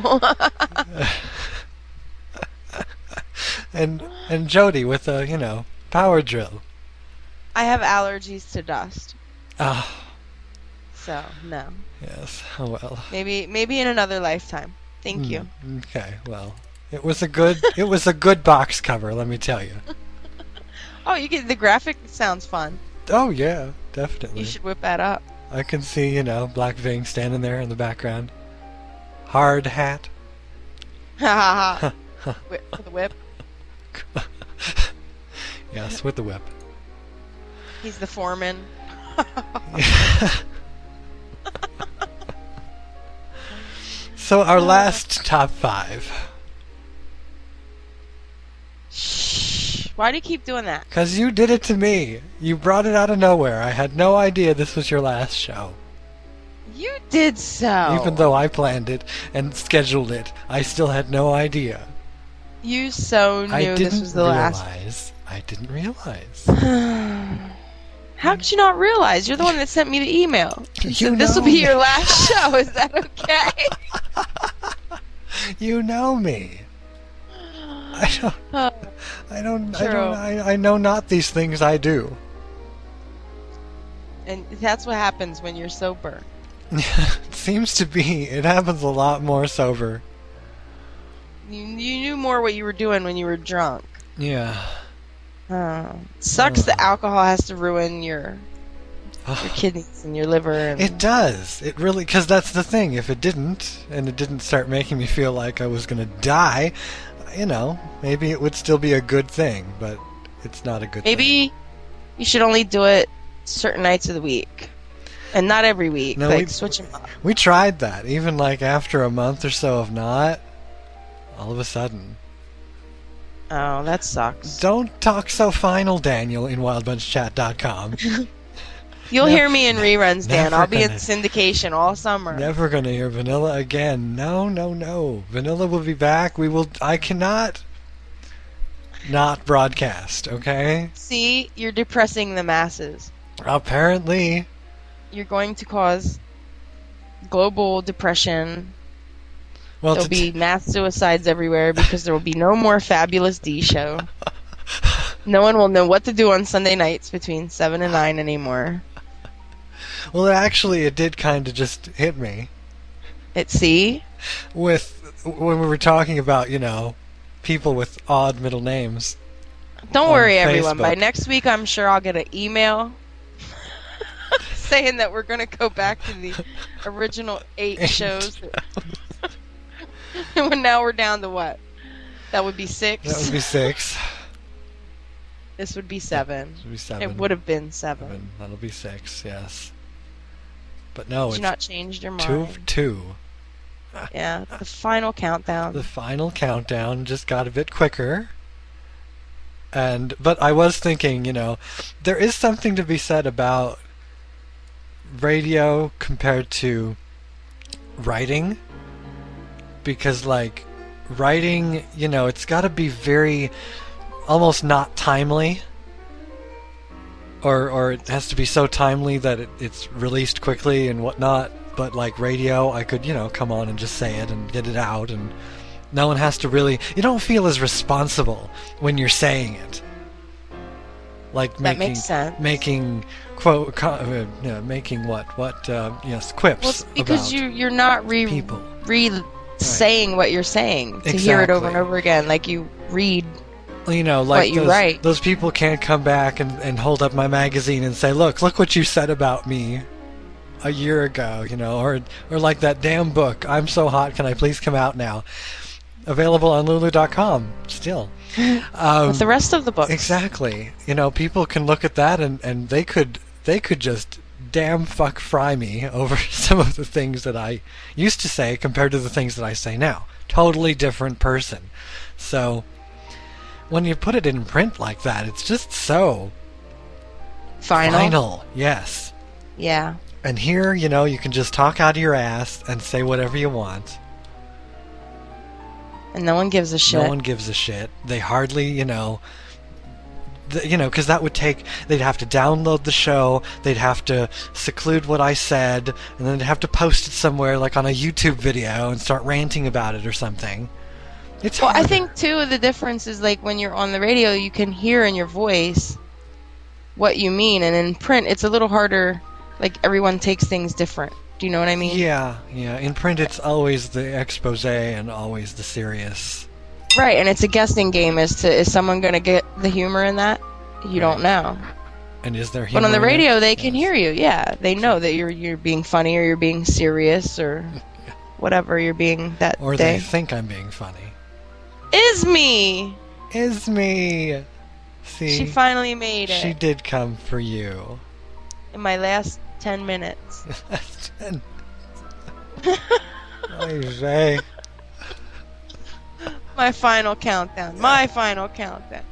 and and Jody with a, you know, power drill. I have allergies to dust. Ah, So, no. yes. Oh well. Maybe maybe in another lifetime. Thank you. Mm, Okay, well, it was a good it was a good box cover, let me tell you. Oh, you get the graphic sounds fun. Oh yeah, definitely. You should whip that up. I can see, you know, Black Ving standing there in the background. Hard hat. Ha ha ha. Whip with the whip. Yes, with the whip. He's the foreman. So our last top five. Shh. Why do you keep doing that? Because you did it to me. You brought it out of nowhere. I had no idea this was your last show. You did so. Even though I planned it and scheduled it, I still had no idea. You so knew I didn't this was the last. realize. I didn't realize. How could you not realize? You're the one that sent me the email. You You said this will know be me. your last show. Is that okay? You know me. I don't. Oh, I don't. I true. don't. I, I know not these things I do. And that's what happens when you're sober. It seems to be. It happens a lot more sober. You, you knew more what you were doing when you were drunk. Yeah. Oh, sucks Oh. that alcohol has to ruin your your kidneys and your liver. And It does. It really, because that's the thing. If it didn't, and it didn't start making me feel like I was going to die, you know, maybe it would still be a good thing, but it's not a good thing. maybe you should only do it certain nights of the week, and not every week. No, like we- switch them up. We tried that. Even like after a month or so of not, all of a sudden. Oh, that sucks. Don't talk so final, Daniel, in wild bunch chat dot com. You'll No- hear me in reruns, Dan. never I'll be in gonna- syndication all summer. Never gonna hear Vanilla again. No, no, no. Vanilla will be back. We will. I cannot not broadcast. Okay. See, you're depressing the masses. Apparently. You're going to cause global depression. Well, There'll to be mass suicides everywhere because there will be no more Fabulous D show. No one will know what to do on Sunday nights between seven and nine anymore. Well, actually, it did kind of just hit me. It see? With when we were talking about, you know, people with odd middle names. Don't on worry, everyone. Facebook. By next week, I'm sure I'll get an email saying that we're going to go back to the original eight, Eight. shows. And now we're down to what? That would be six. That would be six. This would be seven. This would be seven. It would have been seven. Seven. That'll be six. Yes. But no, Did it's you not changed your mind? two of two. Yeah, the final countdown. The final countdown just got a bit quicker. And but I was thinking, you know, there is something to be said about radio compared to writing, because like writing, you know, it's got to be very almost not timely, or or it has to be so timely that it, it's released quickly and whatnot. But like radio, I could, you know, come on and just say it and get it out, and no one has to really. You don't feel as responsible when you're saying it. Like That making makes sense. making quote, co- uh, yeah, making what what uh, yes quips Well, it's because about you you're not re people. re saying what you're saying to hear it over and over again, like you read. You know, like what you those, write. those people can't come back and, and hold up my magazine and say, look, look what you said about me a year ago, you know, or or like that damn book, I'm So Hot, Can I Please Come Out Now? Available on Lulu dot com still. Um, With the rest of the books. Exactly. You know, people can look at that and, and they could they could just damn fuck fry me over some of the things that I used to say compared to the things that I say now. Totally different person. So when you put it in print like that, it's just so Final. final. Yes. Yeah. And here, you know, you can just talk out of your ass and say whatever you want. And no one gives a shit. No one gives a shit. They hardly, you know, th- you know, because that would take, they'd have to download the show, they'd have to seclude what I said, and then they'd have to post it somewhere, like on a YouTube video, and start ranting about it or something. It's well, harder. I think, too, the difference is, like, when you're on the radio, you can hear in your voice what you mean, and in print, it's a little harder, like, everyone takes things different. Do you know what I mean? Yeah, yeah. In print, it's always the expose and always the serious. Right, and it's a guessing game as to, is someone going to get the humor in that? You don't know. And is there humor But on the in it? radio, they can hear you, yeah. They know that you're you're being funny, or you're being serious, or whatever you're being that Or day. they think I'm being funny. Is me! Is me! See? She finally made it. She did come for you. In my last ten minutes. ten. Oy vey. My final countdown. My final countdown.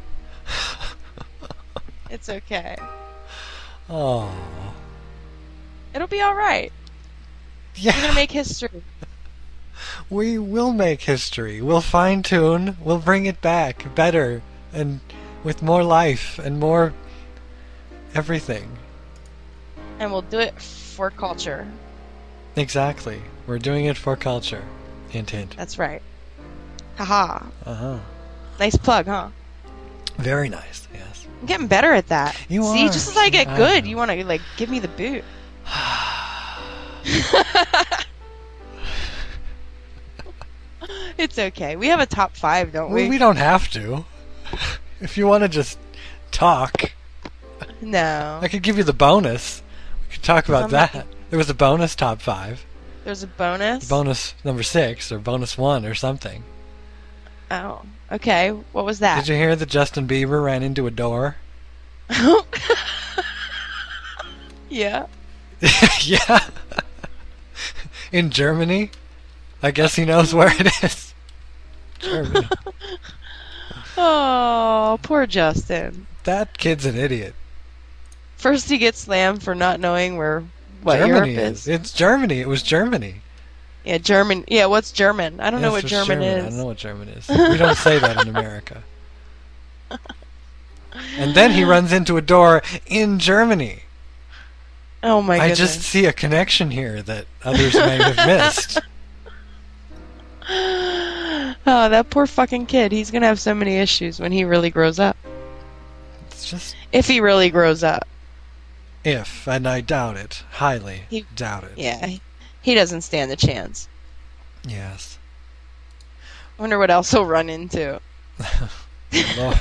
It's okay. Oh. It'll be alright. Yeah. We're gonna make history. We will make history. We'll fine tune. We'll bring it back better and with more life and more everything. And we'll do it for culture. Exactly. We're doing it for culture. Hint, hint. That's right. Haha. Uh-huh. Nice plug, huh? Very nice, yes. I'm getting better at that. You See, are. just as I get I good, know. you want to, like, give me the boot. It's okay. We have a top five, don't we? Well, we don't have to. If you want to just talk, No. I could give you the bonus. We could talk about Somebody- that. There was a bonus top five. There's a bonus? Bonus number six, or bonus one, or something. Oh. Okay. What was that? Did you hear that Justin Bieber ran into a door? Yeah. Yeah. In Germany? I guess he knows where it is. Germany. Oh, poor Justin. That kid's an idiot. First he gets slammed for not knowing where what Germany Europe is. is. It's Germany. It was Germany. Yeah, German. Yeah, what's German? I don't know Yes, what it's German, I is. don't know what German is. We don't say that in America. And then he runs into a door in Germany. Oh my I goodness. just see a connection here that others may have missed. Oh, that poor fucking kid. He's gonna have so many issues when he really grows up. It's just If he really grows up. if, and I doubt it. Highly He- doubt it. Yeah. He doesn't stand a chance. Yes. Wonder what else he'll run into. Lord.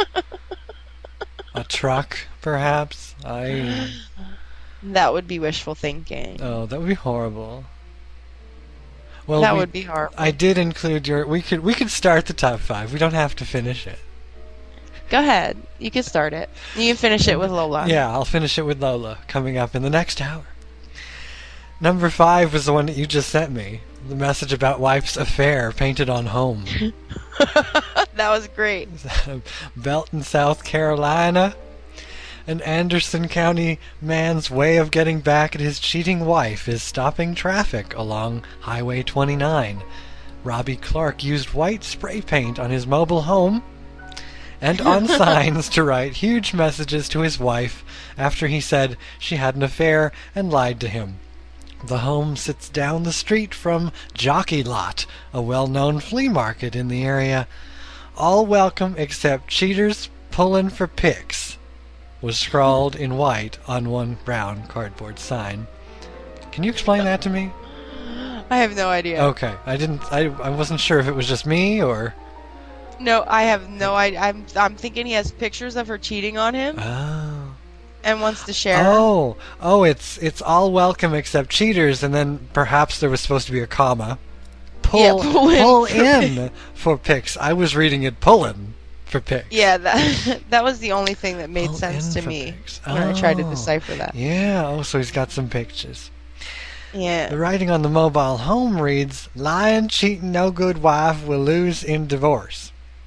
A truck, perhaps? I... That would be wishful thinking. Oh, that would be horrible. Well, That we- would be horrible. I did include your... We could we could start the top five. We don't have to finish it. Go ahead. You can start it. You can finish it with Lola. Yeah, I'll finish it with Lola coming up in the next hour. Number five was the one that you just sent me. The message about wife's affair painted on home. That was great. Belton, South Carolina. An Anderson County man's way of getting back at his cheating wife is stopping traffic along Highway twenty-nine. Robbie Clark used white spray paint on his mobile home and on signs to write huge messages to his wife after he said she had an affair and lied to him. The home sits down the street from Jockey Lot, a well-known flea market in the area. All welcome except cheaters pulling for pics, was scrawled in white on one brown cardboard sign. Can you explain that to me? I have no idea. Okay, I didn't. I I wasn't sure if it was just me or. No, I have no idea. I'm I'm thinking he has pictures of her cheating on him Oh. and wants to share. Oh, oh, it's it's all welcome except cheaters, and then perhaps there was supposed to be a comma. Pull, Yeah, pull in pull for in for pics. I was reading it pullin' for pigs. Yeah, that that was the only thing that made Oh, sense to in for me pigs. when I tried to Oh. decipher that. Yeah, oh, so he's got some pictures. Yeah. The writing on the mobile home reads, lying, cheating, no good wife will lose in divorce.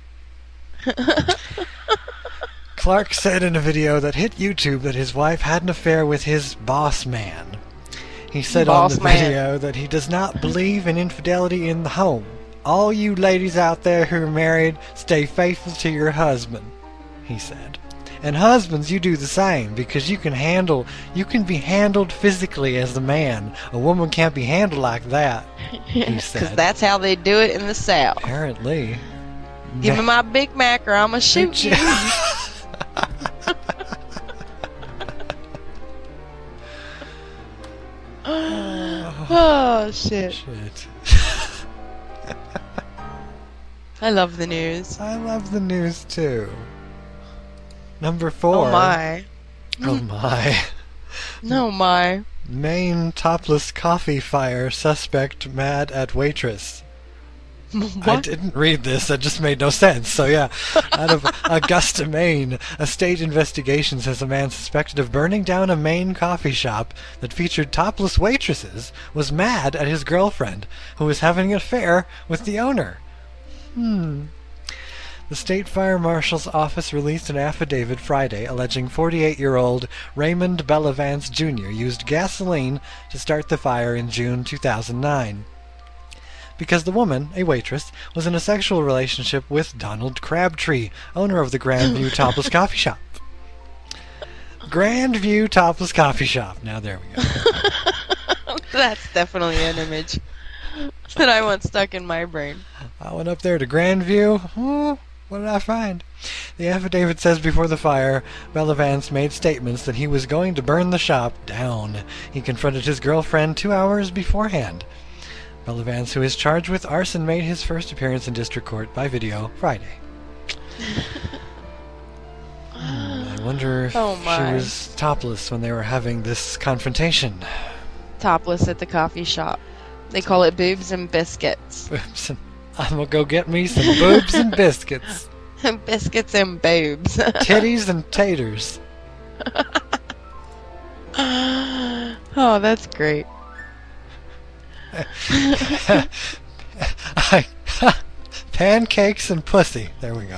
Clark said in a video that hit YouTube that his wife had an affair with his boss man. He said Boss on the man. video that he does not believe in infidelity in the home. All you ladies out there who are married, stay faithful to your husband, he said. And husbands, you do the same, because you can handle, you can be handled physically as the man. A woman can't be handled like that, he Because said. that's how they do it in the South. Apparently. Give me my Big Mac or I'm going to shoot you. Oh, shit. Shit. I love the news. I love the news too. Number four. Oh, my. Oh my. No, my. Maine topless coffee fire suspect mad at waitress. I What? didn't read this, that just made no sense. So yeah, out of Augusta, Maine, a state investigation says a man suspected of burning down a Maine coffee shop that featured topless waitresses was mad at his girlfriend, who was having an affair with the owner. Hmm. The state fire marshal's office released an affidavit Friday alleging forty-eight-year-old Raymond Bellavance Junior used gasoline to start the fire in June two thousand nine. Because the woman, a waitress, was in a sexual relationship with Donald Crabtree, owner of the Grandview Topless Coffee Shop. Grandview Topless Coffee Shop. Now there we go. That's definitely an image that I want stuck in my brain. I went up there to Grandview. Hmm, what did I find? The affidavit says before the fire, Bellavance made statements that he was going to burn the shop down. He confronted his girlfriend two hours beforehand. Bellavance, who is charged with arson, made his first appearance in district court by video Friday. Hmm, I wonder if Oh, she my. was topless when they were having this confrontation. Topless at the coffee shop. They call it boobs and biscuits. Boobs and, I'm gonna go get me some boobs and biscuits. Biscuits and boobs. Titties and taters. Oh, that's great. I, pancakes and pussy. There we go.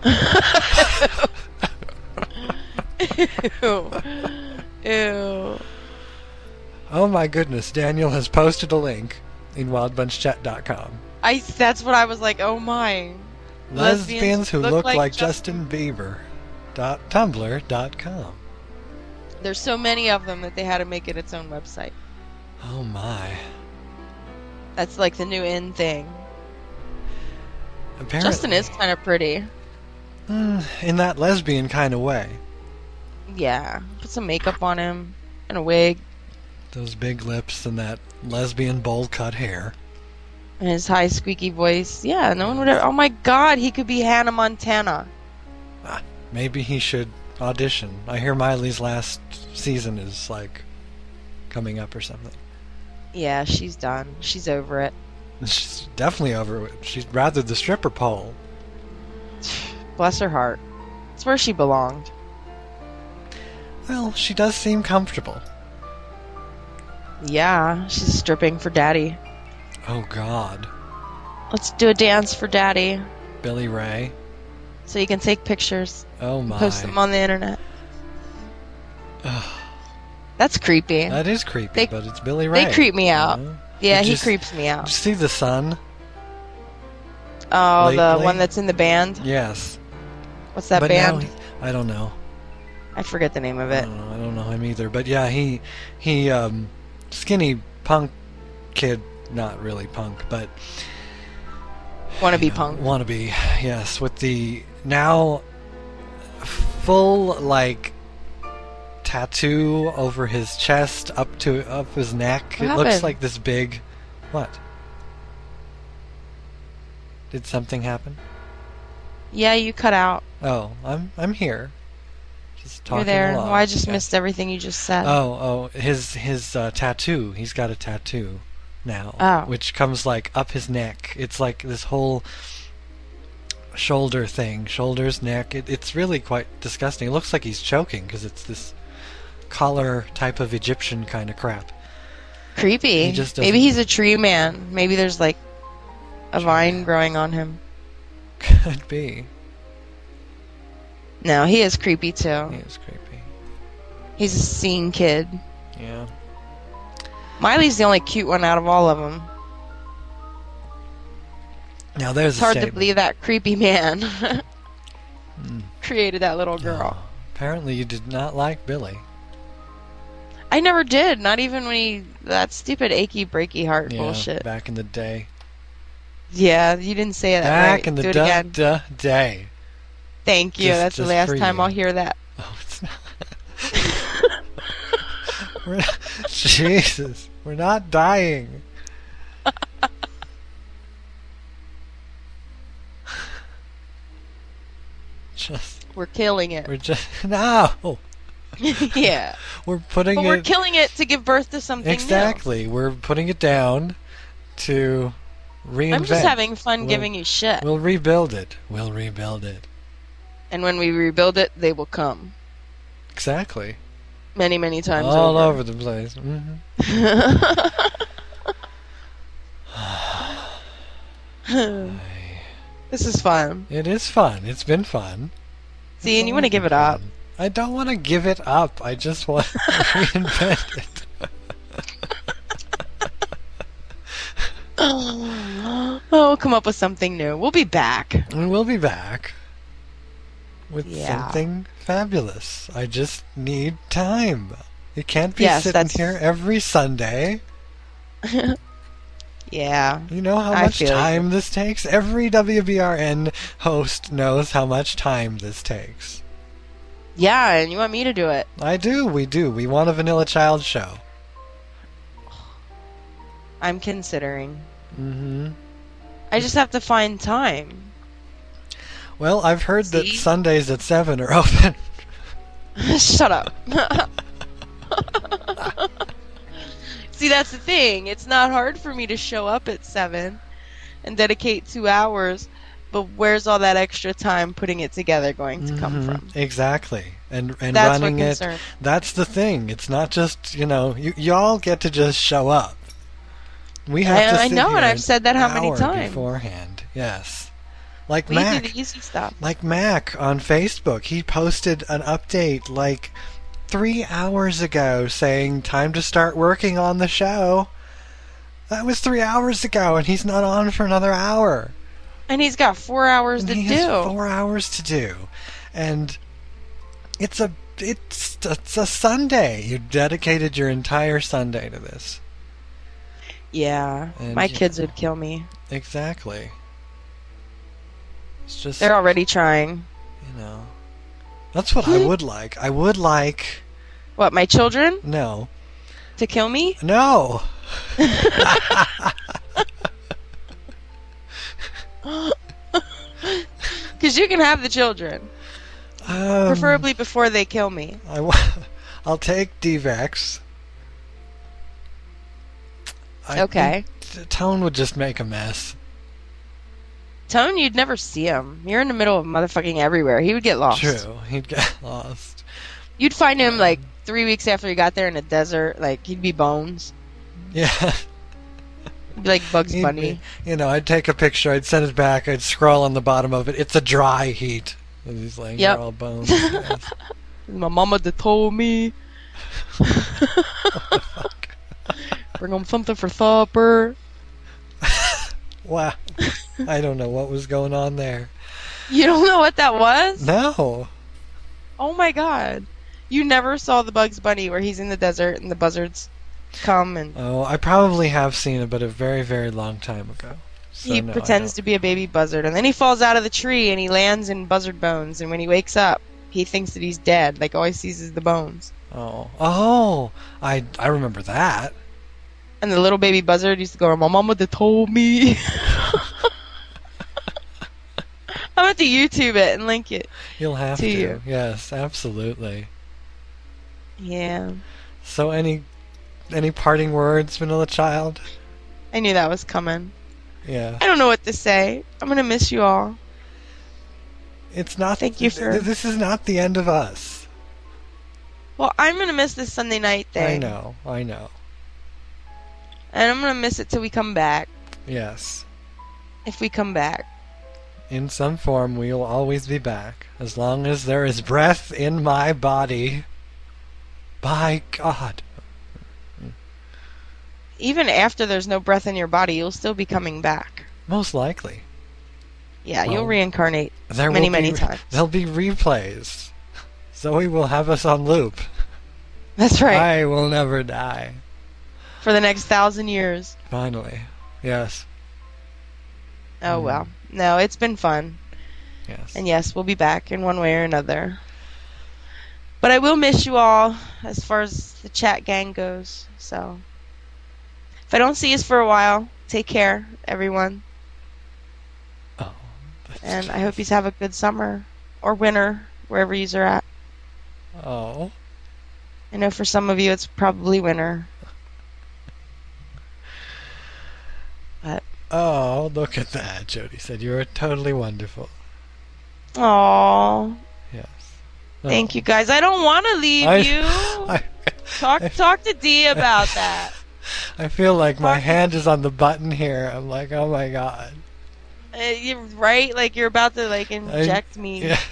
Ew. Ew. Oh my goodness, Daniel has posted a link in wild bunch chat dot com. I, that's what I was like, oh my. Lesbians who look, like, Justin Bieber. Dot tumblr dot com. There's so many of them that they had to make it its own website. Oh my. That's like the new in thing. Apparently, Justin is kind of pretty. Mm, in that lesbian kind of way. Yeah. Put some makeup on him and a wig Those big lips and that lesbian bowl cut hair. and his high squeaky voice. Yeah, no one would ever. Oh my god, he could be Hannah Montana. Maybe he should audition. I hear Miley's last season is like coming up or something. Yeah, she's done. She's over it. She's definitely over it. She'd rather the stripper pole. Bless her heart. It's where she belonged. Well, she does seem comfortable. Yeah, she's stripping for daddy. Oh God. Let's do a dance for daddy Billy Ray. so you can take pictures. Oh and my. Post them on the internet. That's creepy. That is creepy, They- but it's Billy Ray. They creep me out. you know? Yeah, Did he you s- creeps me out. Did you see the sun? Oh, the lately? one that's in the band? Yes. What's that But now band? he- I don't know. I forget the name of I it. don't know. I don't know him either. But yeah, he he um skinny punk kid, not really punk, but Wanna be punk. wannabe, yes, with the now full like tattoo over his chest up to up his neck. What it looks happened? like this big what? Did something happen? Yeah, you cut out. Oh, I'm I'm here. Just talking You're there. along. Well, I just Yeah. missed everything you just said. Oh, oh, his his uh, tattoo. He's got a tattoo now, Oh. which comes like up his neck. It's like this whole shoulder thing, shoulders, neck. It, it's really quite disgusting. It looks like he's choking because it's this collar type of Egyptian kind of crap. Creepy. He just Maybe doesn't- he's a tree man. Maybe there's like a vine growing on him. Could be. No, he is creepy too. He is creepy. He's a scene kid. Yeah. Miley's the only cute one out of all of them. Now there's It's a hard to statement. believe that creepy man Hmm. created that little girl. Apparently you did not like Billy. I never did. Not even when he that stupid achy breaky heart Yeah, bullshit. back in the day. Yeah, you didn't say that Back right. in the Do it da- again. da- day. Thank you. Just- That's the just last for time you. I'll hear that. Oh, it's not. We're not- Jesus, we're not dying. Just We're killing it. we're just no. Yeah. We're putting But it we're killing it to give birth to something exactly. We're putting it down to reinvent. new. I'm just having fun We'll- giving you shit. We'll rebuild it. We'll rebuild it. And when we rebuild it, they will come. Exactly. Many, many times All over. over the place. hmm This is fun. It is fun. It's been fun. See, and you want to give it up. I don't want to give it up. I just want to reinvent it. Oh, we'll come up with something new. We'll be back. And we'll be back with Yeah. something fabulous. I just need time. You can't be Yes, sitting that's- here every Sunday. Yeah. You know how I much feel you. time this takes? Every W B R N host knows how much time this takes. Yeah, and you want me to do it. I do, we do. We want a Vanilla Child show. I'm considering. Mm-hmm. I just have to find time. Well, I've heard that See? Sundays at seven are open. Shut up. See, that's the thing. It's not hard for me to show up at seven and dedicate two hours, but where's all that extra time putting it together going to come Mhm, from? Exactly. And and That's what running it. concerns- That's the thing. It's not just, you know, you y'all get to just show up. We have I- to I sit know, here and I've an said that how many hour times. beforehand. Yes. Like We Mac. do the easy stuff. Like Mac on Facebook, he posted an update like three hours ago saying time to start working on the show. That was three hours ago, and he's not on for another hour. And he's got four hours And to he do. has four hours to do, and it's a it's it's a Sunday. You dedicated your entire Sunday to this. Yeah, And my yeah. kids would kill me. Exactly. It's just They're already trying. you know. That's what I would like. I would like What, my children? no To kill me? no. Because you can have the children. Um, Preferably before they kill me. I wa- I'll take D-Vex. I Okay. think Tone would just make a mess. Tone, you'd never see him. You're in the middle of motherfucking everywhere. He would get lost. True, he'd get lost. You'd find him like three weeks after he got there in a desert. Like, he'd be Bones. Yeah. He'd be like Bugs He'd Bunny. be- you know, I'd take a picture, I'd send it back, I'd scroll on the bottom of it. It's a dry heat. And he's laying Yep. there all bones. Yes. My mama that told me. Bring him something for supper. Wow. I don't know what was going on there. You don't know what that was? No. Oh my god. You never saw the Bugs Bunny where he's in the desert and the buzzards come and Oh, I probably have seen it, but a very, very long time ago. So he no, I pretends to be a baby buzzard, and then he falls out of the tree and he lands in buzzard bones, and when he wakes up he thinks that he's dead. Like, all he sees is the bones. Oh, oh, I I remember that. And the little baby buzzard used to go, my mama that told me. I'm going to YouTube it and link it. You'll have To to. you. Yes, absolutely. Yeah. So any any parting words, Vanilla Child? I knew that was coming. Yeah. I don't know what to say. I'm going to miss you all. It's not. Thank you for. th- This is not the end of us. Well, I'm gonna miss this Sunday night thing. I know. I know. And I'm gonna miss it till we come back. Yes. If we come back. In some form, we will always be back. As long as there is breath in my body. By God. Even after there's no breath in your body, you'll still be coming back. Most likely. Yeah, Well, you'll reincarnate There many, will many be, times. There'll be replays. Zoe will have us on loop. That's right. I will never die. For the next thousand years. Finally. Yes. Oh, well. No, it's been fun. Yes. And yes, we'll be back in one way or another. But I will miss you all as far as the chat gang goes. So, if I don't see you for a while, take care, everyone. Oh. And I hope you have a good summer or winter, wherever you are at. Oh. I know for some of you it's probably winter. But Oh, look at that. Jody said you were totally wonderful. Aww. Yes. Thank you guys. I don't want to leave I- you. I- talk talk to Dee about that. I feel like my hand is on the button here. I'm like, oh my God. Uh, you're right, like you're about to like inject me. Yeah.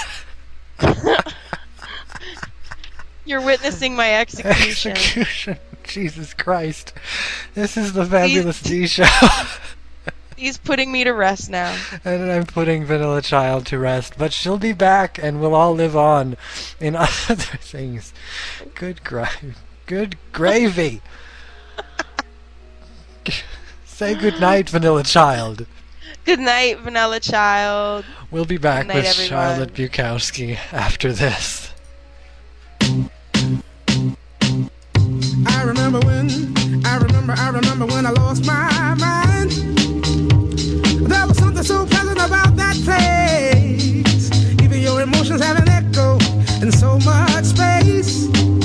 You're witnessing my execution. Execution. Jesus Christ. This is the Fabulous D Show. He's putting me to rest now. And I'm putting Vanilla Child to rest. But she'll be back and we'll all live on in other things. Good gravy. Good gravy. Say good night, Vanilla Child. Good night, Vanilla Child. We'll be back Good night, with everyone. Charlotte Bukowski after this. I remember when, I remember, I remember when I lost my mind. There was something so pleasant about that place. Even your emotions have an echo in so much space.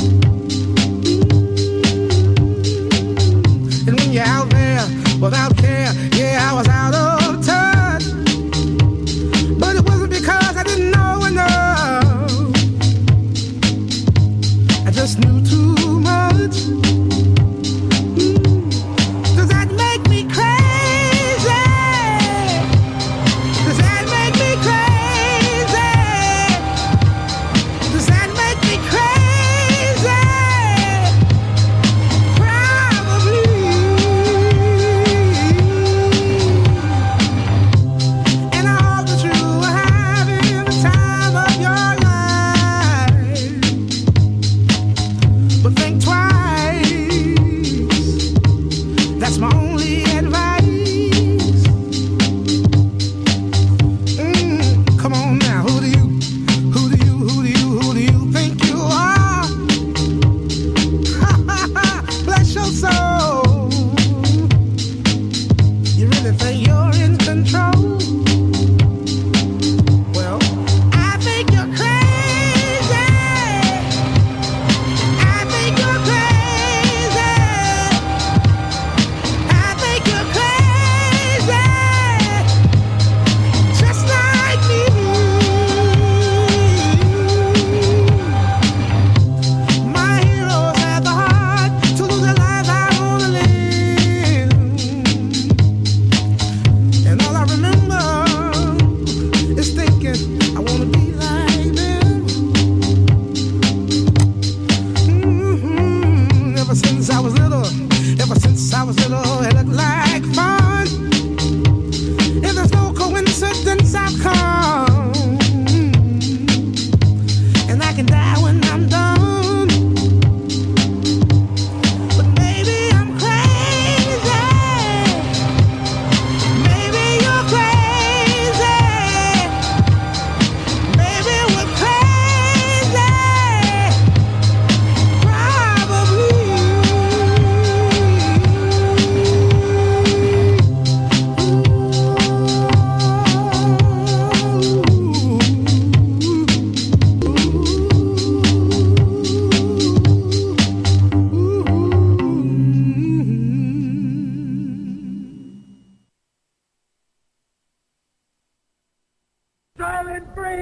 And when you're out there without care, yeah, I was out of touch. But it wasn't because I didn't know enough. I just knew too much. Does that make me crazy? Does that make me crazy? Does that make me crazy? Probably. And I hope that you are having the time of your life. But think twice. That's my only advice. Mm, come on now, who do you, who do you, who do you, who do you think you are? Bless your soul. You really think you're in control? Well, I think you're crazy. I think you're crazy. I think you're crazy, just like me. My heroes had the heart to lose their lives. I wanna live, and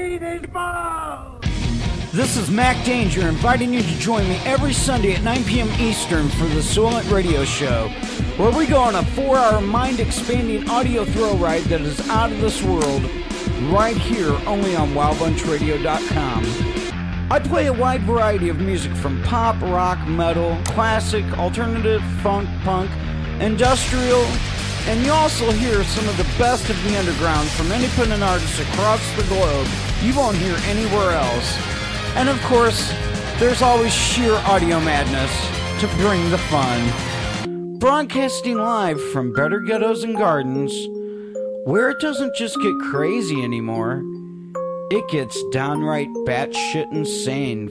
This is Mac Danger inviting you to join me every Sunday at nine p.m. Eastern for the Soylent Radio Show, where we go on a four-hour mind-expanding audio thrill ride that is out of this world, right here only on wild bunch radio dot com. I play a wide variety of music from pop, rock, metal, classic, alternative, funk, punk, industrial, and you also hear some of the best of the underground from independent artists across the globe you won't hear anywhere else. And of course, there's always sheer audio madness to bring the fun. Broadcasting live from Better Ghettos and Gardens, where it doesn't just get crazy anymore, it gets downright batshit insane.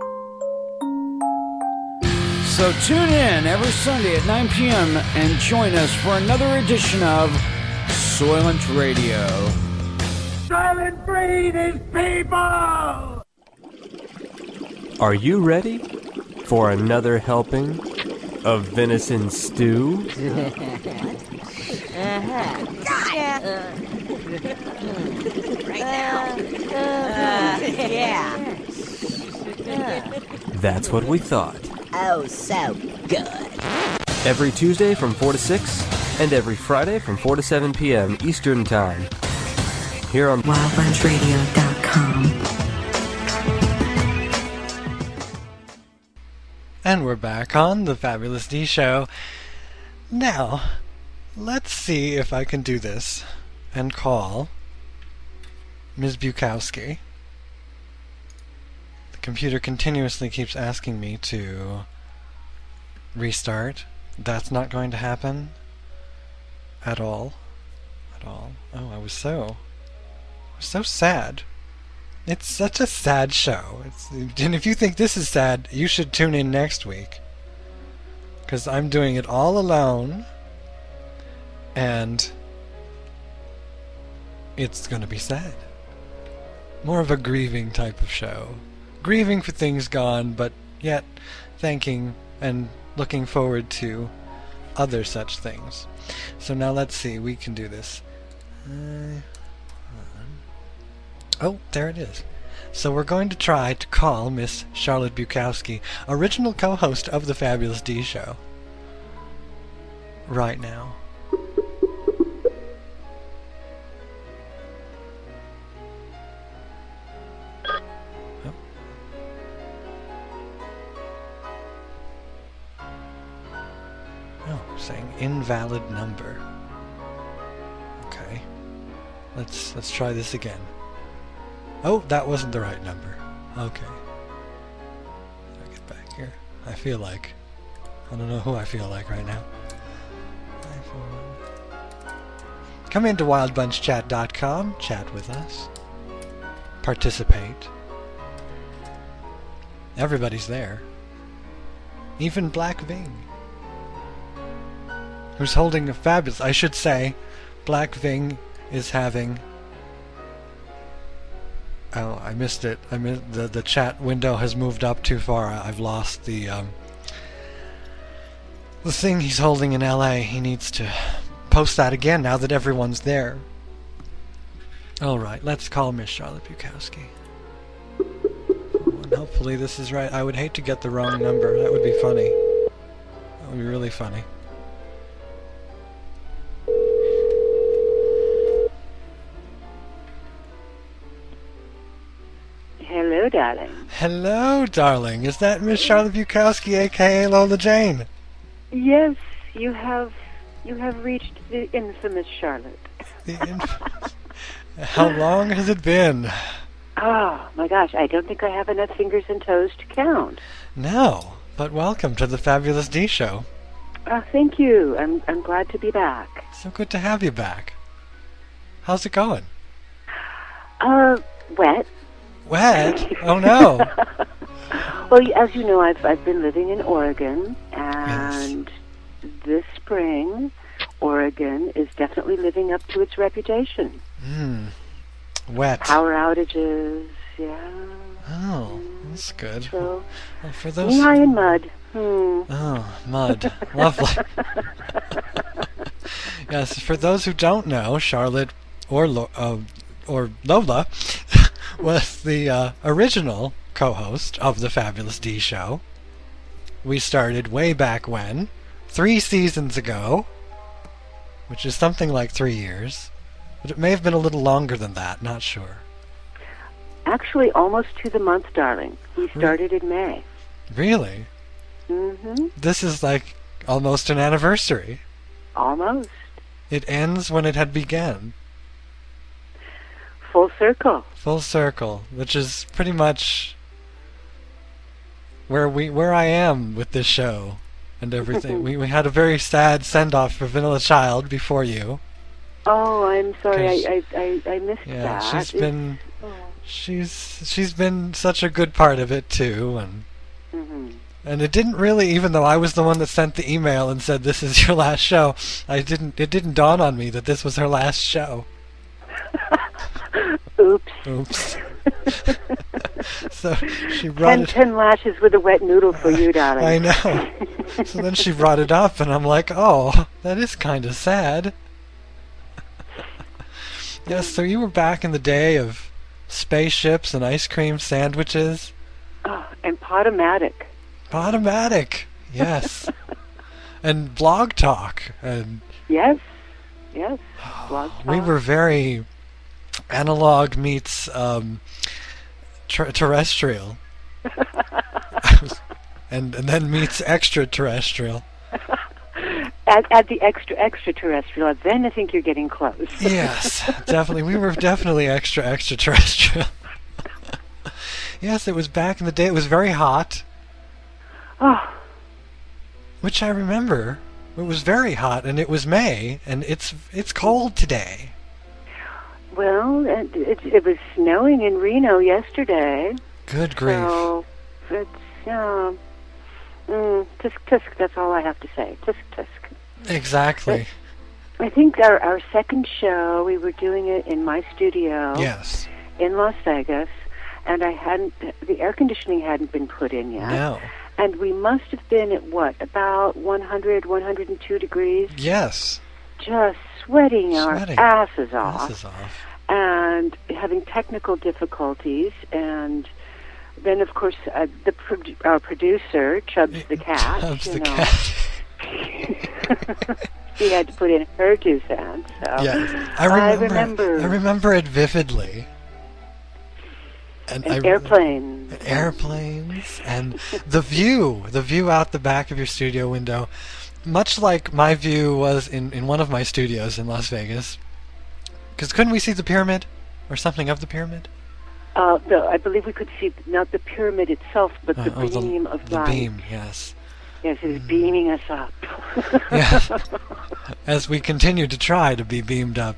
So tune in every Sunday at nine p.m. and join us for another edition of Soylent Radio. Silent breed is people! Are you ready for another helping of venison stew? Uh-huh. Right now. Uh, yeah. That's what we thought. Oh, so good. Every Tuesday from four to six, and every Friday from four to seven p.m. Eastern Time. Here on wild bunch radio dot com. And we're back on the Fabulous D Show. Now, let's see if I can do this and call Miz Bukowski. The computer continuously keeps asking me to restart. That's not going to happen at all. At all. Oh, I was so... I was so sad. It's such a sad show. It's, and if you think this is sad, you should tune in next week. Because I'm doing it all alone. And it's going to be sad. More of a grieving type of show. Grieving for things gone, but yet thanking and looking forward to other such things. So now let's see, we can do this. Uh, oh, there it is. So we're going to try to call Miss Charlotte Bukowski, original co-host of the Fabulous D Show, right now. Oh, saying invalid number. Okay. Let's let's try this again. Oh, that wasn't the right number. Okay. I'll get back here. I feel like I don't know who I feel like right now. Come into wild bunch chat dot com, chat with us. Participate. Everybody's there. Even Black Ving, who's holding a fabulous... I should say, Black Ving is having... Oh, I missed it. I missed the the chat window has moved up too far. I've lost the um, the thing he's holding in L A. He needs to post that again now that everyone's there. All right, let's call Miss Charlotte Bukowski. And hopefully this is right. I would hate to get the wrong number. That would be funny. That would be really funny. Hello, darling. Hello, darling. Is that Miss Charlotte Bukowski, a k a. Lola Jane? Yes, you have you have reached the infamous Charlotte. The infamous... How long has it been? Oh, my gosh, I don't think I have enough fingers and toes to count. No, but welcome to the Fabulous D Show. Oh, thank you. I'm I'm glad to be back. So good to have you back. How's it going? Uh, wet. Wet? Oh no. Well, as you know, I've I've been living in Oregon, and yes. This spring, Oregon is definitely living up to its reputation. Hmm. Wet. Power outages, yeah. Oh, that's good. So, well, for those knee high in mud. Hmm. Oh, mud. Lovely. Yes, for those who don't know, Charlotte or Lo- uh, or Lola was the uh, original co-host of the Fabulous D Show. We started way back when, three seasons ago, which is something like three years. But it may have been a little longer than that, not sure. Actually, almost to the month, darling. We started in May. Really? Mm-hmm. This is like almost an anniversary. Almost. It ends when it had begun. Full circle. Full circle, which is pretty much where we where I am with this show and everything. we we had a very sad send off for Vanilla Child before you. Oh, I'm sorry. I, I I I missed Yeah, that. she's It's- been oh. she's she's been such a good part of it too, and Mhm. and it didn't really, even though I was the one that sent the email and said this is your last show, I didn't it didn't dawn on me that this was her last show. Oops. Oops. So she brought Ten, it. ten lashes with a wet noodle for you, darling. I know. So then she brought it up, and I'm like, oh, that is kind of sad. Yes, so you were back in the day of spaceships and ice cream sandwiches. Oh, and Potomatic. Potomatic, yes. And Blog Talk. And Yes. Yes. Blog we Talk. were very analog meets um, ter- terrestrial. and, and then meets extraterrestrial. Add, add the extra extraterrestrial. Then I think you're getting close. Yes, definitely. We were definitely extra extraterrestrial. Yes, it was back in the day. It was very hot. Oh. Which I remember. It was very hot, and it was May, and it's it's cold today. Well, it, it, it was snowing in Reno yesterday. Good grief. So it's uh, mm, tisk tisk. That's all I have to say. Tisk tisk. Exactly. I think our our second show, we were doing it in my studio. Yes. In Las Vegas, and I hadn't the air conditioning hadn't been put in yet. No. And we must have been at what, about one hundred, one hundred two degrees? Yes. Just sweating, Sweating. our asses off. Asses off. And having technical difficulties. And then, of course, uh, the pro- our producer, Chubbs the cat, Chubbs you the know, cat. she had to put in her two cents. So Yes. I remember, I remember, I remember it vividly. And and I, airplanes. airplanes and the view, the view out the back of your studio window, much like my view was in, in one of my studios in Las Vegas. Because couldn't we see the pyramid or something of the pyramid? Uh, no, I believe we could see not the pyramid itself, but the Uh, oh, the- beam of the light. beam, yes. Yes, it was beaming us up. Yes. As we continue to try to be beamed up.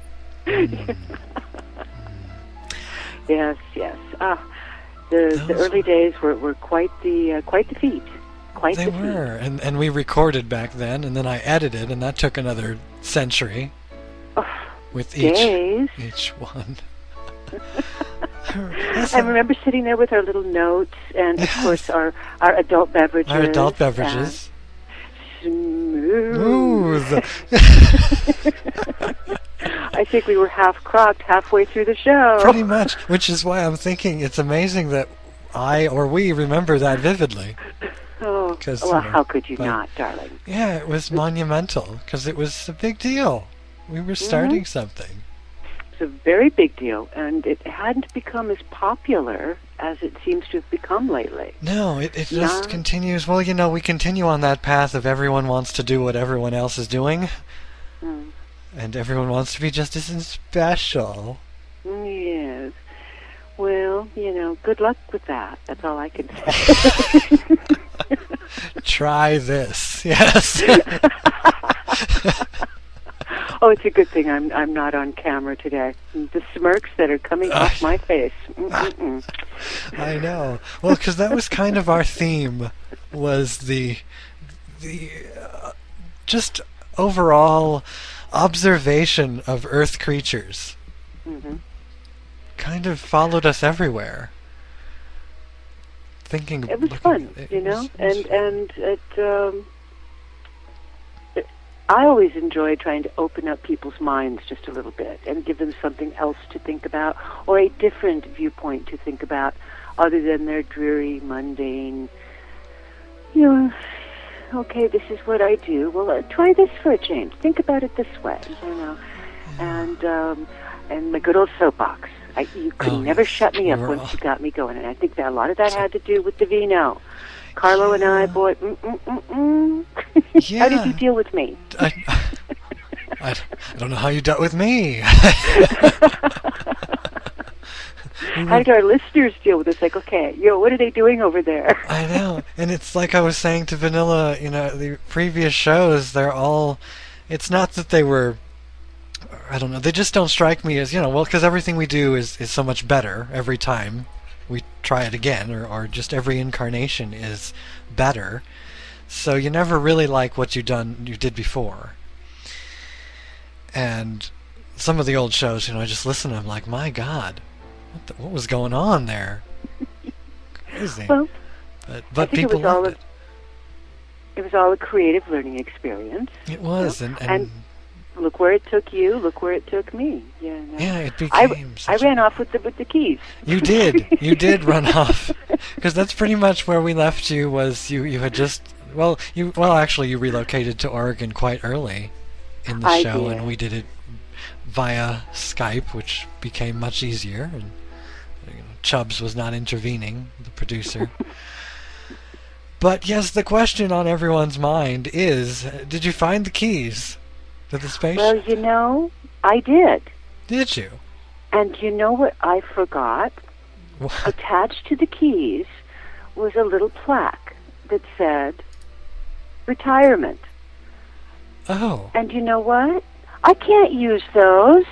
Yes, yes. Ah, the the early days were, were quite the uh, quite the feat. Quite They the feat. were, and and we recorded back then, and then I edited, and that took another century. With each days. each one. I remember sitting there with our little notes, and of course our our adult beverages. Our adult beverages. Smooth. Smooth. I think we were half crocked halfway through the show. Pretty much, which is why I'm thinking it's amazing that I or we remember that vividly. Oh, 'Cause, well, you know, how could you but- not, darling? Yeah, it was monumental because it was a big deal. We were starting something. It's a very big deal, and it hadn't become as popular as it seems to have become lately. No, it, it just Yeah. continues. Well, you know, we continue on that path of everyone wants to do what everyone else is doing, Mm. and everyone wants to be just as special. Yes. Well, you know, good luck with that. That's all I can say. Try this, yes. Oh, it's a good thing I'm I'm not on camera today. The smirks that are coming off my face. Mm-mm-mm. I know. Well, because that was kind of our theme, was the the uh, just overall observation of Earth creatures. Mhm. Kind of followed us everywhere. Thinking It was looking- fun, it you know, was- it was and and it. Um, it I always enjoy trying to open up people's minds just a little bit and give them something else to think about, or a different viewpoint to think about, other than their dreary, mundane, you know, okay, this is what I do. Well, uh, try this for a change. Think about it this way, you know. And um, and my good old soapbox. I, you could Oh, never yes. shut me up We're once all- you got me going. And I think that a lot of that had to do with the vino. Carlo and I, boy, mm, mm, mm, mm. Yeah. How did you deal with me? I, I, I don't know how you dealt with me. How did our listeners deal with this? Like, okay, you know, what are they doing over there? I know, and it's like I was saying to Vanilla, you know, the previous shows, they're all, it's not that they were, I don't know, they just don't strike me as, you know, well, because everything we do is, is so much better every time we try it again, or, or just every incarnation is better, so you never really like what you done, you did before. And some of the old shows, you know, I just listen, I'm like, my God, what, the, what was going on there? Crazy. Well, but I but think people it was all loved a, it was all a creative learning experience. it. It was, you know? and, and, look where it took you. Look where it took me. You know? yeah, it I, became. I such ran off with the with the keys. a, you did, you did run off, because that's pretty much where we left you. Was you you had just well you well actually you relocated to Oregon quite early in the I show, did. and we did it via Skype, which became much easier. And you know, Chubbs was not intervening, the producer. But yes, the question on everyone's mind is: did you find the keys to the spaceship? Well, you know, I did. Did you? And you know what I forgot? What? Attached to the keys was a little plaque that said retirement. Oh. And you know what? I can't use those.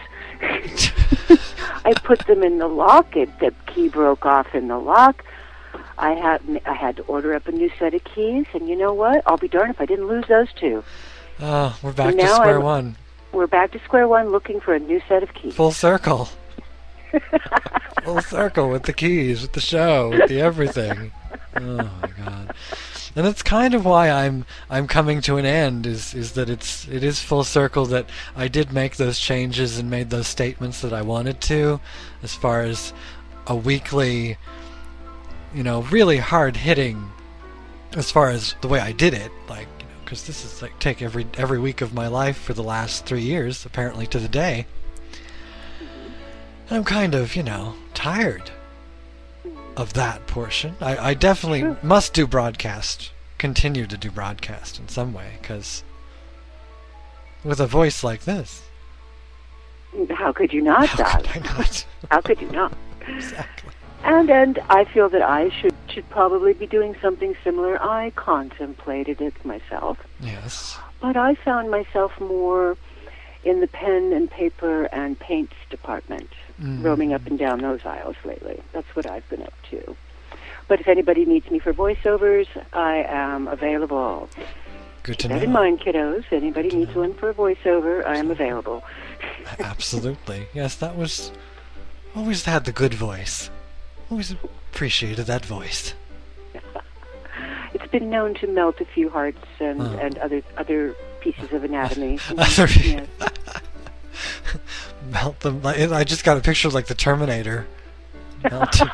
I put them in the lock. It, the key broke off in the lock. I had I had to order up a new set of keys, and you know what? I'll be darned if I didn't lose those two. Oh, we're back And to now square I'm- one. We're back to square one, looking for a new set of keys. Full circle. Full circle with the keys, with the show, with the everything. Oh my God. And that's kind of why I'm I'm coming to an end, is is that it's it is full circle, that I did make those changes and made those statements that I wanted to, as far as a weekly, you know, really hard hitting, as far as the way I did it, like, you know, because this is like take every every week of my life for the last three years, apparently to the day. And I'm kind of, you know, tired of that portion. I, I definitely Sure. must do broadcast, continue to do broadcast in some way, because with a voice like this, How could you not, how could darling? I not? How could you not? Exactly. And and I feel that I should should probably be doing something similar. I contemplated it myself, Yes. but I found myself more in the pen and paper and paints department, Mm. roaming up and down those aisles lately. That's what I've been up to. But if anybody needs me for voiceovers, I am available. Good to Keep that in know. mind, kiddos. Anybody needs one for a voiceover, I am available. Absolutely. Yes, that was always had the good voice. Always appreciated that voice. It's been known to melt a few hearts and, Oh. and other other pieces of anatomy. Other- Yes. Melt them. Like, I just got a picture of like the Terminator. Melting.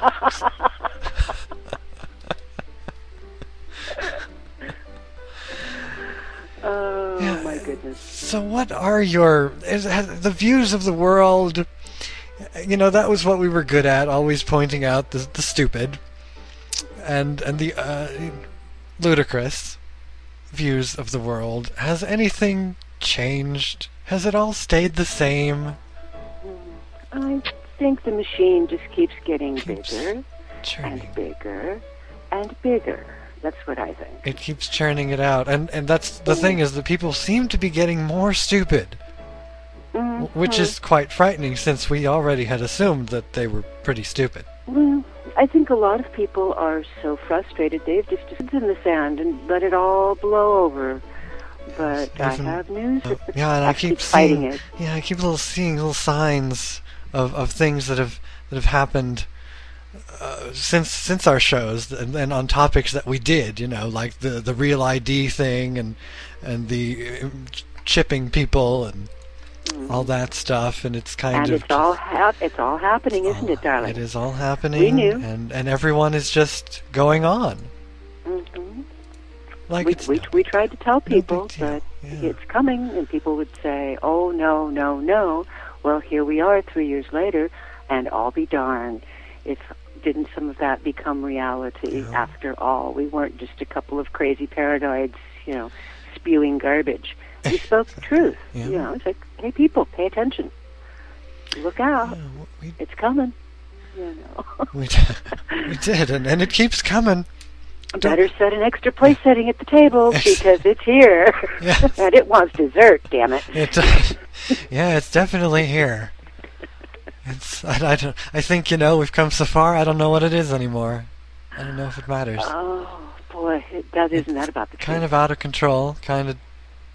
Oh, Yeah. my goodness. So what are your is, has, the views of the world? You know, that was what we were good at, always pointing out the the stupid and and the uh, ludicrous views of the world. Has anything changed? Has it all stayed the same? I think the machine just keeps getting Keeps bigger churning. and bigger and bigger. That's what I think. It keeps churning it out, and and that's the thing, is that people seem to be getting more stupid, Mhm. which is quite frightening, since we already had assumed that they were pretty stupid. Well, I think a lot of people are so frustrated they've just stood in the sand and let it all blow over. But I Even- have news. Uh, yeah, and I keep fighting seeing, it. yeah, I keep little seeing little signs of, of things that have that have happened uh, since since our shows, and, and on topics that we did, you know, like the the real I D thing, and and the uh, chipping people and all that stuff, and it's kind and of it's all hap- it's all happening, isn't it, darling? it is all happening. We knew. and and everyone is just going on. Mm-hmm. Like we, it's we, no- we tried to tell people deal. that it's coming, and people would say, oh, no, no, no. Well, here we are three years later, and I'll be darned if didn't some of that become reality after all. We weren't just a couple of crazy paranoids, you know, spewing garbage. We spoke the truth. Yeah. You know, it's like, hey, people, pay attention. Look out. It's coming. You know. we, d- we did, and, and it keeps coming. Better set an extra place setting at the table because it's here. Yes. And it wants dessert, damn it. It, uh, yeah, it's definitely here. It's I, I, don't, I think, you know, we've come so far, I don't know what it is anymore. I don't know if it matters. Oh, boy, it, that isn't that about the Kind truth. of out of control, kind of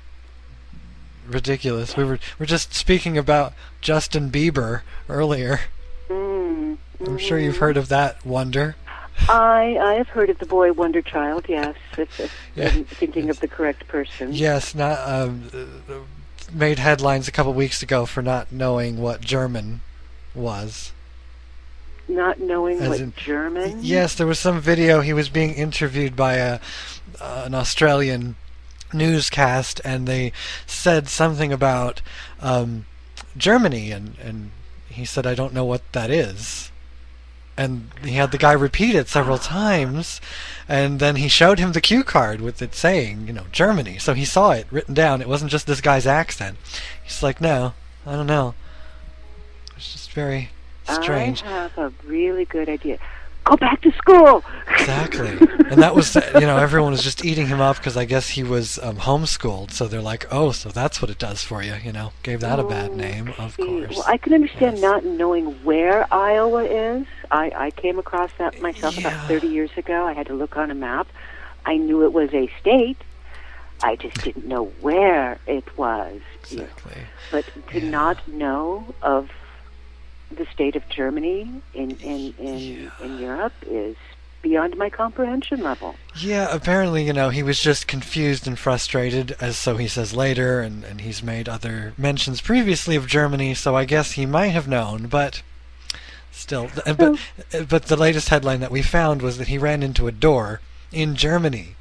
ridiculous. We were we're just speaking about Justin Bieber earlier. Mm, I'm sure you've heard of that wonder. I I have heard of the boy Wonder Child, yes. If, if Yeah. I'm thinking of the correct person. Yes, not um, uh, made headlines a couple weeks ago for not knowing what German was. Not knowing As what in- German? Yes, there was some video. He was being interviewed by a uh, an Australian newscast, and they said something about um, Germany, and, and he said, "I don't know what that is." And he had the guy repeat it several times, and then he showed him the cue card with it saying, you know, Germany. So he saw it written down. It wasn't just this guy's accent. He's like, no, I don't know. It's just very strange. I have a really good idea. Go back to school! Exactly. And that was, you know, everyone was just eating him up because I guess he was um, homeschooled. So they're like, oh, so that's what it does for you, you know. Gave that a bad name, of course. Well, I can understand not knowing where Iowa is. I, I came across that myself about thirty years ago. I had to look on a map. I knew it was a state. I just didn't know where it was. Exactly. But to not know of the state of Germany in in in, in Europe is beyond my comprehension level. Yeah, apparently, you know, he was just confused and frustrated, as so he says later, and, and he's made other mentions previously of Germany, so I guess he might have known, but still. th- But, but the latest headline that we found was that he ran into a door in Germany.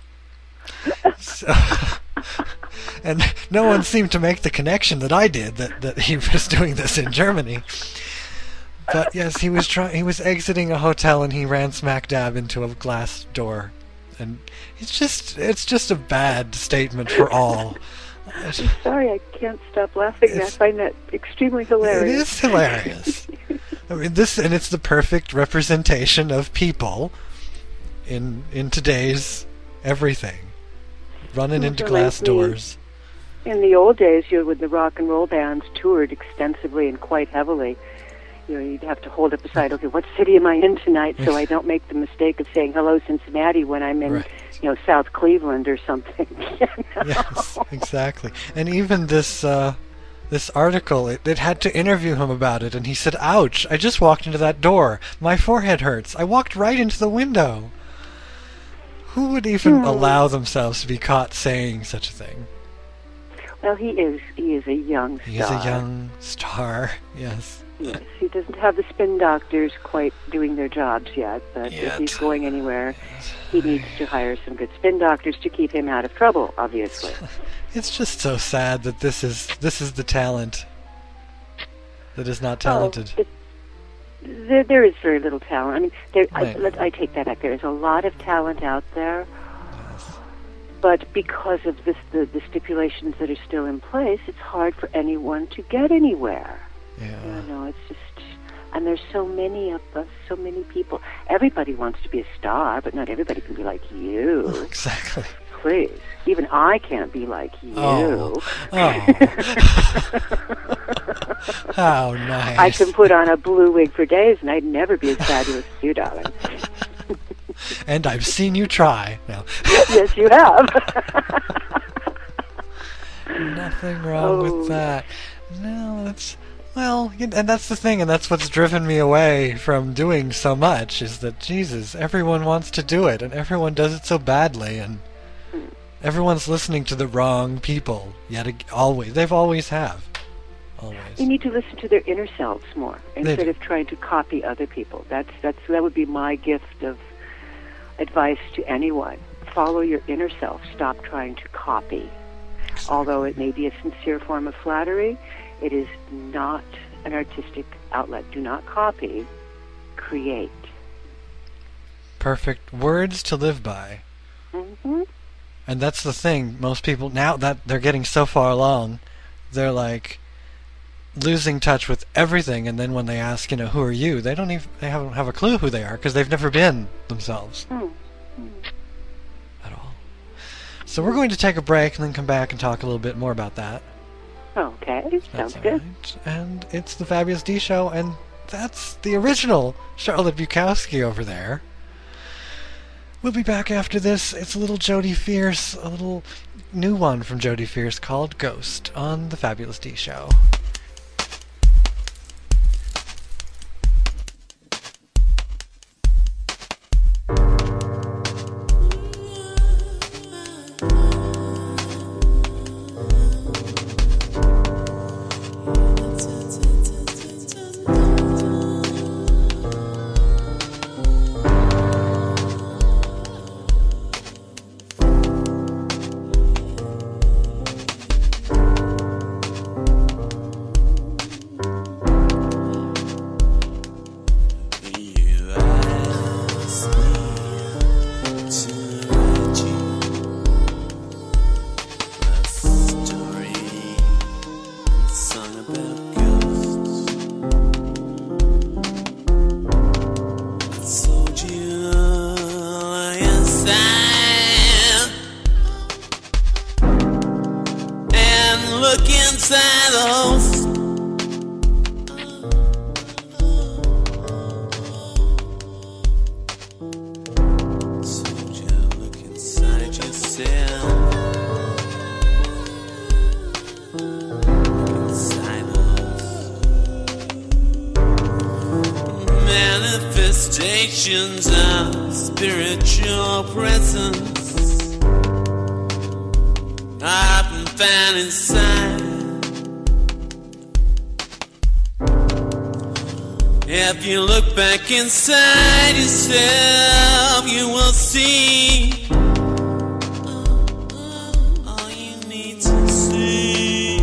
So, and no one seemed to make the connection that I did, that, that he was doing this in Germany. But yes, he was trying. He was exiting a hotel, and he ran smack dab into a glass door, and it's just—it's just a bad statement for all. I'm sorry, I can't stop laughing. I find that extremely hilarious. It is hilarious. I mean, this, and it's the perfect representation of people in in today's everything, running into glass doors. In the old days, you know, when the rock and roll bands toured extensively and quite heavily, you know, you'd have to hold up a sign, okay, what city am I in tonight, so I don't make the mistake of saying hello Cincinnati when I'm in, Right. you know, South Cleveland or something. You know? Yes, exactly. And even this uh, this article, it, it had to interview him about it, and he said, "Ouch! I just walked into that door. My forehead hurts. I walked right into the window." Who would even Hmm. allow themselves to be caught saying such a thing? Well, he is he is a young star. He is a young star. Yes. Yes, he doesn't have the spin doctors quite doing their jobs yet, but if he's going anywhere, he needs to hire some good spin doctors to keep him out of trouble, obviously. It's just so sad that this is this is the talent that is not talented. Oh, it, there, there is very little talent. I mean, there, I, Right. let, I take that back. There is a lot of talent out there, but because of this, the, the stipulations that are still in place, it's hard for anyone to get anywhere. Yeah. You know, it's just, and there's so many of us, so many people. Everybody wants to be a star, but not everybody can be like you. Exactly. Please, even I can't be like you. Oh. Oh. How nice. I can put on a blue wig for days, and I'd never be as fabulous as you, darling. And I've seen you try. No. Yes, you have. Nothing wrong Oh, with that. No, it's well, y- and that's the thing, and that's what's driven me away from doing so much. Is that Jesus? Everyone wants to do it, and everyone does it so badly, and Everyone's listening to the wrong people. Yet ag- always, they've always have. Always. You need to listen to their inner selves more instead of trying to copy other people. That's that's that would be my gift of advice to anyone. Follow your inner self. Stop trying to copy. Although it may be a sincere form of flattery, it is not an artistic outlet. Do not copy. Create. Perfect words to live by. Mm-hmm. And that's the thing. Most people, now that they're getting so far along, they're like losing touch with everything. And then when they ask, you know, who are you? They don't even they haven't have a clue who they are because they've never been themselves Mm-hmm. at all. So we're going to take a break and then come back and talk a little bit more about that. Okay, sounds good. And it's the Fabulous D Show, and that's the original Charlotte Bukowski over there. We'll be back after this. It's a little Jodie Fierce, a little new one from Jodie Fierce called Ghost on the Fabulous D Show. Manifestations of spiritual presence I've been found inside. If you look back inside yourself, you will see all you need to see.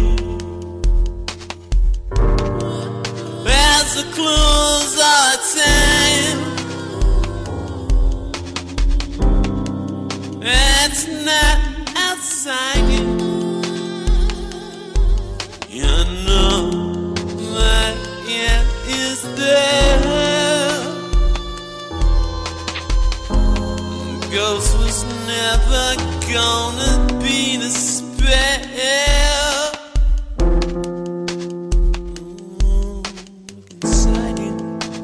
There's the clues all the time. It's not outside you. You know that it is there. Ghost was never gonna be the spell. Inside you.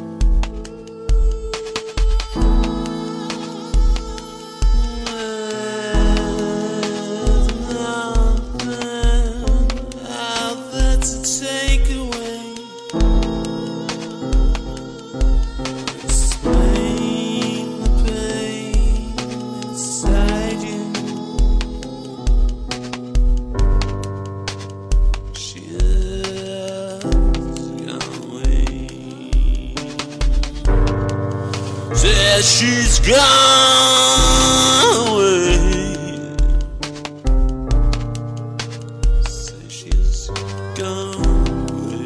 She's gone away. Say she's gone away.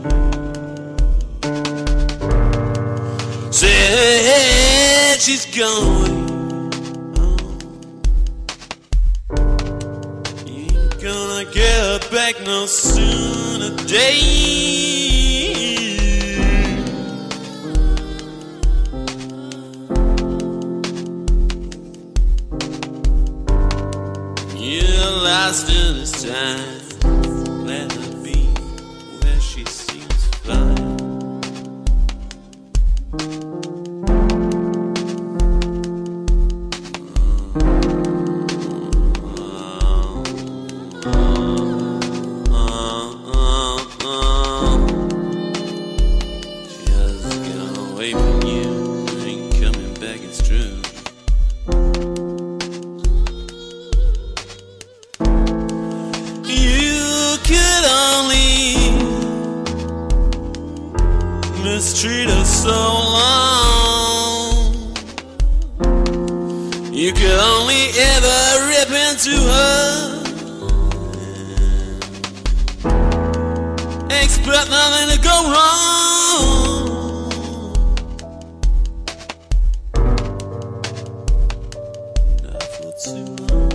Say she's gone away. Oh. You ain't gonna get her back no sooner day. Lost in this time, let her be where she seems fine. Uh, uh, uh, uh, uh. mistreat her so long. You could only ever rip into her. Expect nothing to go wrong. Not for too long.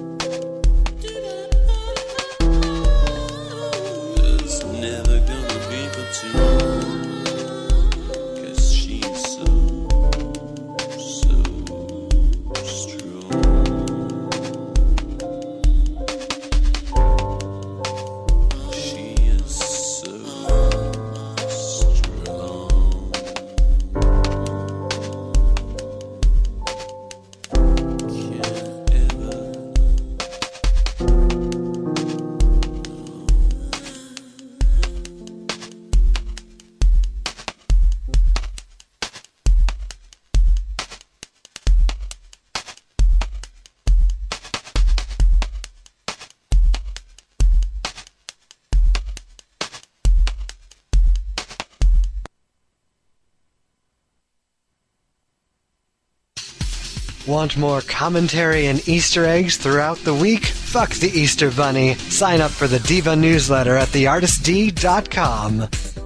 It's never gonna be for too long. 'Cause she's so, so strong. She is so strong. Can't ever. Want more commentary and Easter eggs throughout the week? Fuck the Easter Bunny. Sign up for the Diva newsletter at the artist d dot com.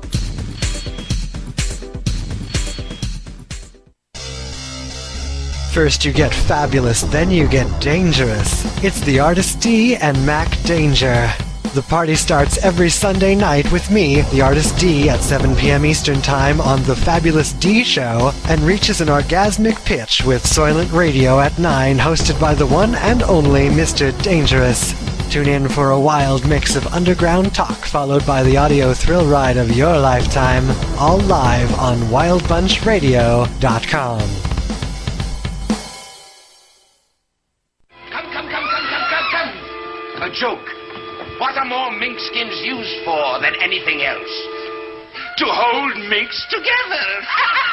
First you get fabulous, then you get dangerous. It's the Artist D and Mac Danger. The party starts every Sunday night with me, the Artist D, at seven p.m. Eastern Time on The Fabulous D Show, and reaches an orgasmic pitch with Soylent Radio at nine, hosted by the one and only Mister Dangerous. Tune in for a wild mix of underground talk, followed by the audio thrill ride of your lifetime, all live on wild bunch radio dot com. Come, come, come, come, come, come, come! A joke. What are more mink skins used for than anything else? To hold minks together!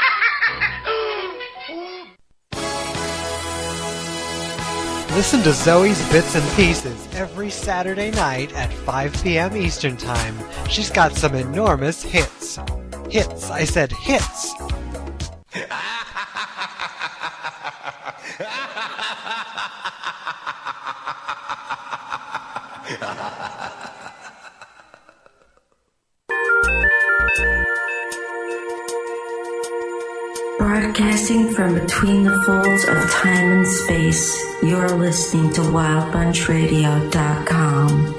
Listen to Zoe's Bits and Pieces every Saturday night at five p.m. Eastern Time. She's got some enormous hits. Hits, I said hits. Broadcasting from between the folds of time and space, you're listening to wild bunch radio dot com.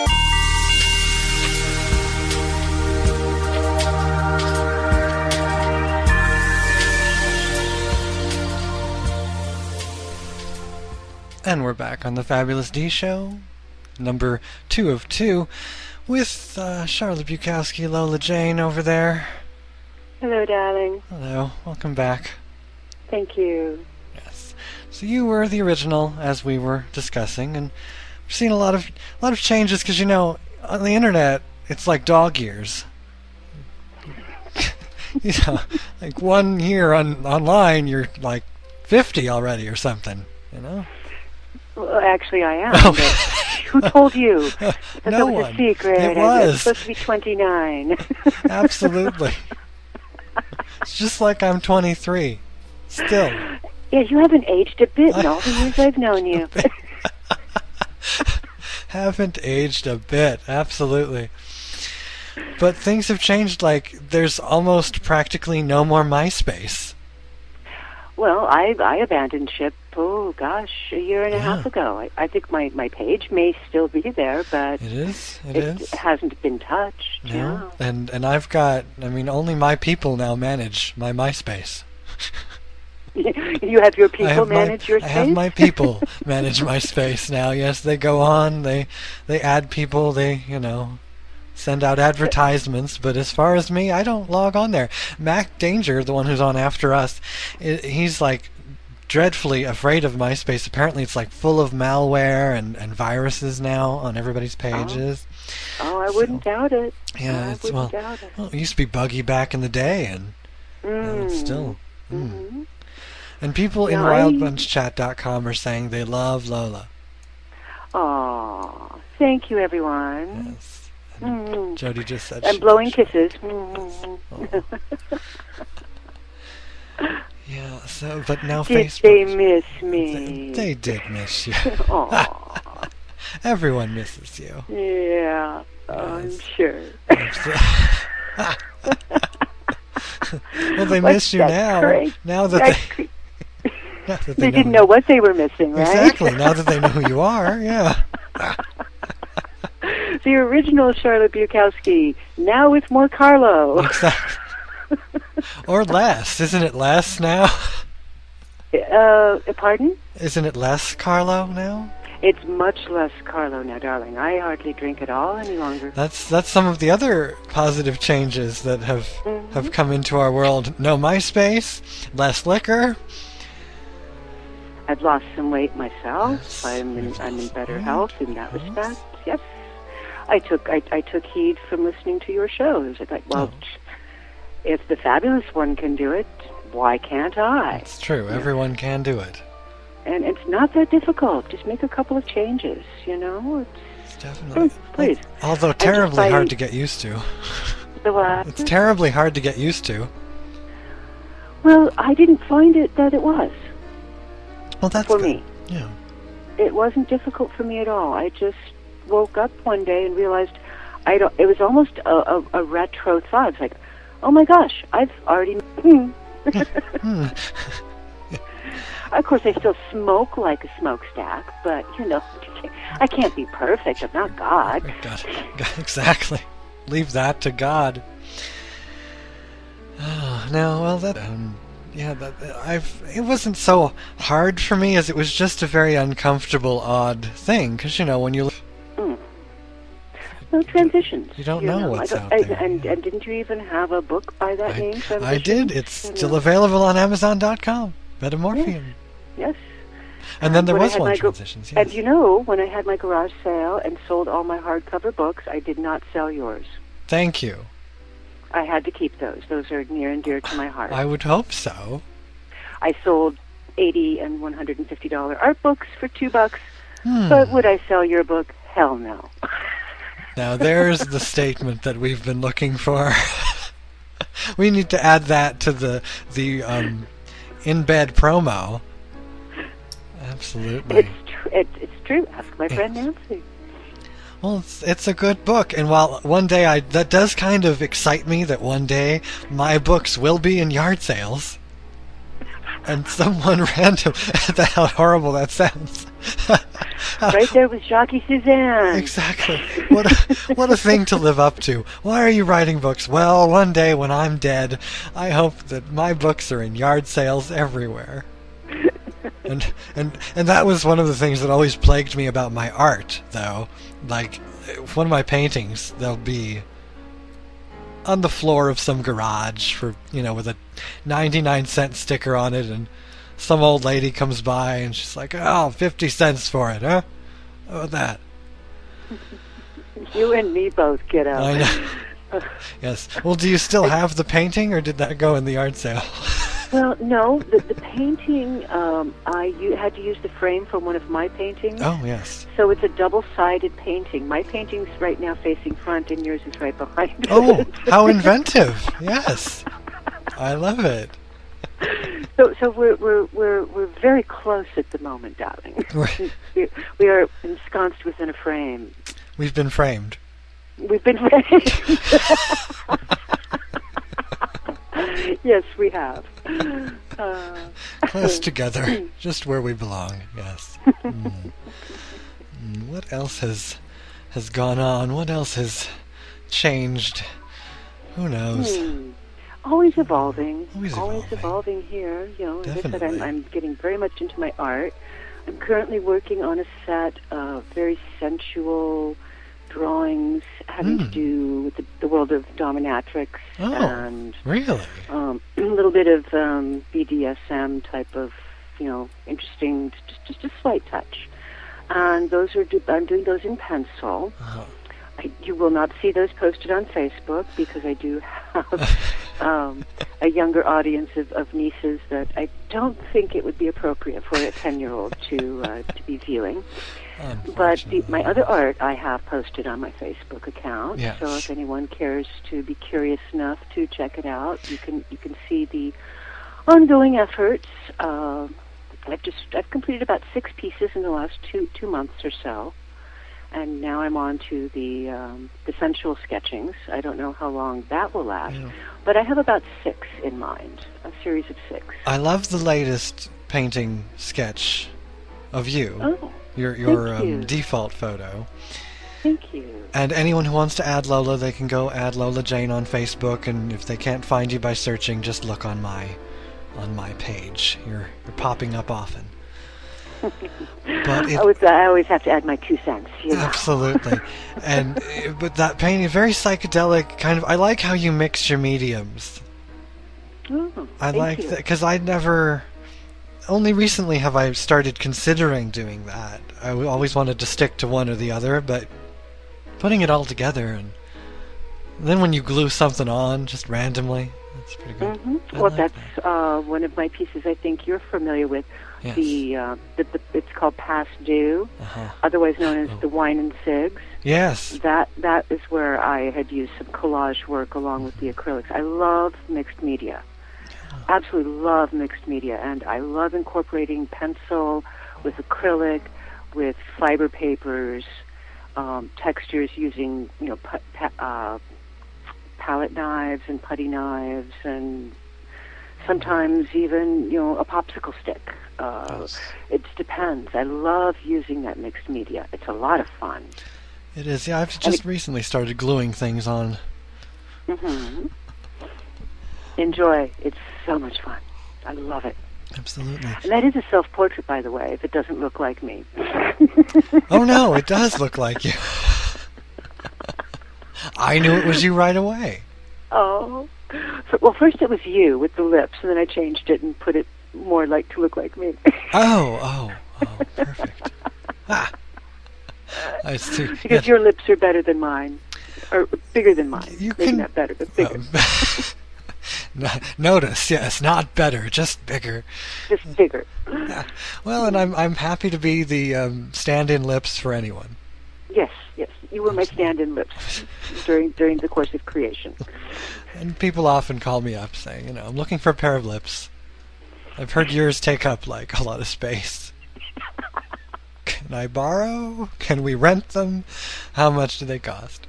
And we're back on the Fabulous D Show, number two of two, with uh, Charlotte Bukowski, Lola Jane over there. Hello, darling. Hello, welcome back. Thank you. Yes. So you were the original, as we were discussing, and we've seen a lot of a lot of changes because, you know, on the internet it's like dog years. You know, like one year on online, you're like fifty already or something. You know. Well, actually, I am. Oh. But who told you? That No that was one. a secret. It I was was. supposed to be twenty-nine. Absolutely. It's just like I'm twenty-three. Still. Yeah, you haven't aged a bit in all the years I've known you. Haven't aged a bit. Absolutely. But things have changed. Like, there's almost practically no more MySpace. Well, I I abandoned ship, oh gosh, a year and a Yeah. half ago. I, I think my, my page may still be there, but It is. It it is. hasn't been touched. No. And and I've got. I mean, only my people now manage my MySpace. You have your people I have manage my, your I have space? my people manage my space now. Yes, they go on. They they add people. They you know send out advertisements. But as far as me, I don't log on there. Mac Danger, the one who's on after us, I he's like dreadfully afraid of MySpace. Apparently, it's like full of malware and, and viruses now on everybody's pages. Oh, I wouldn't doubt it. Yeah, I it's wouldn't well, doubt it. well, it used to be buggy back in the day, and Mm. it's still. Mm. Mhm. And people in Yeah, I- wild bunch chat dot com are saying they love Lola. Aw, thank you, everyone. Yes. Mm. Jody just said I'm she blowing wished. kisses. Mm. Yeah, so, but now Did Facebook... they miss me? They, they did miss you. Aw. Everyone misses you. Yeah, I'm sure. Well, they What's miss you that now. crazy- Now that that they... now that They know didn't who- know what they were missing, right? Exactly, now that they know who you are, yeah. The original Charlotte Bukowski, now with more Carlo. Exactly. Or less. Isn't it less now? Uh, pardon? Isn't it less Carlo now? It's much less Carlo now, darling. I hardly drink at all any longer. That's that's some of the other positive changes that have Mhm. have come into our world. No MySpace, less liquor. I've lost some weight myself. I'm in, I'm in better health in that respect. Yes, I took I, I took heed from listening to your shows. I thought, well, if the fabulous one can do it, why can't I? It's true. Everyone can do it. And it's not that difficult. Just make a couple of changes. You know, it's, definitely. Please. Although just terribly by- hard to get used to. The what? It's terribly hard to get used to. Well, I didn't find it that it was. Well, that's for good. me. Yeah. It wasn't difficult for me at all. I just woke up one day and realized I don't. It was almost a, a, a retro thought. It's like, oh my gosh, I've already. Hmm. Hmm. Of course, I still smoke like a smokestack, but you know, I can't be perfect. I'm not God. God, God, exactly. Leave that to God. Oh, no, well, that, um, yeah, that, I've, it wasn't so hard for me as it was just a very uncomfortable, odd thing, because, you know, when you... Mm. No transitions. You don't know what's I don't, out I, there. And, and didn't you even have a book by that name? I Transitions? did. It's You know? still available on Amazon dot com. Metamorphium. Yes. And then there When I was had one, my gar- Transitions, yes. And you know, when I had my garage sale and sold all my hardcover books, I did not sell yours. Thank you. I had to keep those. Those are near and dear to my heart. I would hope so. I sold eighty and one hundred and fifty dollar art books for two bucks. Hmm. But would I sell your book? Hell no. Now there's the statement that we've been looking for. We need to add that to the the um, in bed promo. Absolutely. It's tr- it, it's true. Ask my friend Nancy. Well, it's it's a good book, and while one day I that does kind of excite me that one day my books will be in yard sales, and someone random. How horrible that sounds. Right there with Jacques Suzanne. Exactly. What a, what a thing to live up to. Why are you writing books? Well, one day when I'm dead, I hope that my books are in yard sales everywhere. And and and that was one of the things that always plagued me about my art, though. Like, one of my paintings, they'll be on the floor of some garage for, you know, with a ninety-nine cent sticker on it, and some old lady comes by and she's like, oh, fifty cents for it, huh? How about that? You and me both, get out. I know. Yes. Well, do you still have the painting, or did that go in the yard sale? Well, no, the, the painting, um, I u- had to use the frame from one of my paintings. Oh, yes. So it's a double-sided painting. My painting's right now facing front, and yours is right behind. Oh, it. how inventive. Yes. I love it. So, so we're we're we're we're very close at the moment, darling. we, we are ensconced within a frame. We've been framed. We've been framed. Yes, we have. Uh, Close together, just where we belong. Yes. Mm. Mm, what else has has gone on? What else has changed? Who knows? Hmm. Always evolving. Always Always evolving here. You know, as I said, Definitely. I'm, I'm getting very much into my art. I'm currently working on a set of very sensual drawings having to Hmm. do with the, the world of dominatrix Oh, and really? um, a little bit of um, B D S M type of, you know, interesting, just, just a slight touch. And those are, do, I'm doing those in pencil. Uh-huh. I, you will not see those posted on Facebook because I do have um, a younger audience of, of nieces that I don't think it would be appropriate for a ten-year-old to uh, to be viewing. But the, my other art I have posted on my Facebook account. Yes. So if anyone cares to be curious enough to check it out, you can you can see the ongoing efforts. Uh, I've just I've completed about six pieces in the last two two months or so, and now I'm on to the um, the sensual sketchings. I don't know how long that will last, Yeah. but I have about six in mind, a series of six. I love the latest painting sketch of you. Oh, your your thank um, you. default photo. Thank you. And anyone who wants to add Lola, they can go add Lola Jane on Facebook, and if they can't find you by searching, just look on my on my page. You're you're popping up often. But it, I, was, I always have to add my two cents. You know? Absolutely. And uh, but that painting, very psychedelic kind of. I like how you mix your mediums. Oh, I thank like you. that because I never. Only recently have I started considering doing that. I w- always wanted to stick to one or the other, but putting it all together and then when you glue something on just randomly, that's pretty good. hmm I Well, like that's uh, one of my pieces I think you're familiar with. Yes. The, uh, the, the it's called Past Due, Uh-huh. otherwise known as Oh. the Wine and Cigs. Yes. That that is where I had used some collage work along with the acrylics. I love mixed media. Absolutely love mixed media, and I love incorporating pencil with acrylic, with fiber papers, um, textures using you know pu- pa- uh, palette knives and putty knives, and sometimes even you know a popsicle stick. Uh, It depends. I love using that mixed media. It's a lot of fun. It is. Yeah, I've just recently started gluing things on. hmm Enjoy. It's so much fun. I love it. Absolutely. And that is a self-portrait, by the way, if it doesn't look like me. Oh no, it does look like you. I knew it was you right away. Oh. So- Well, first it was you with the lips, and then I changed it and put it more like to look like me. Oh, oh, oh, perfect. Ah. I see. Because your lips are better than mine. Or bigger than mine. You Maybe can- not better, but bigger. No- Notice, yes, not better, just bigger. Just bigger. Yeah. Well, and I'm I'm happy to be the um, stand-in lips for anyone. Yes, yes. You were my stand-in lips during during the course of creation. And people often call me up saying, you know, I'm looking for a pair of lips. I've heard yours take up like a lot of space. Can I borrow? Can we rent them? How much do they cost?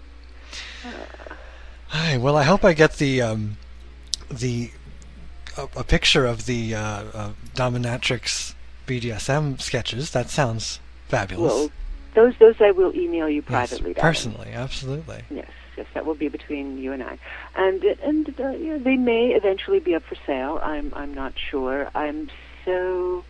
Hi, well, I hope I get the um, the a, a picture of the uh, uh, dominatrix B D S M sketches. That sounds fabulous. Well, those those I will email you privately. Yes, darling. personally, absolutely. Yes, yes, that will be between you and I, and and uh, you know, they may eventually be up for sale. I'm I'm not sure. I'm so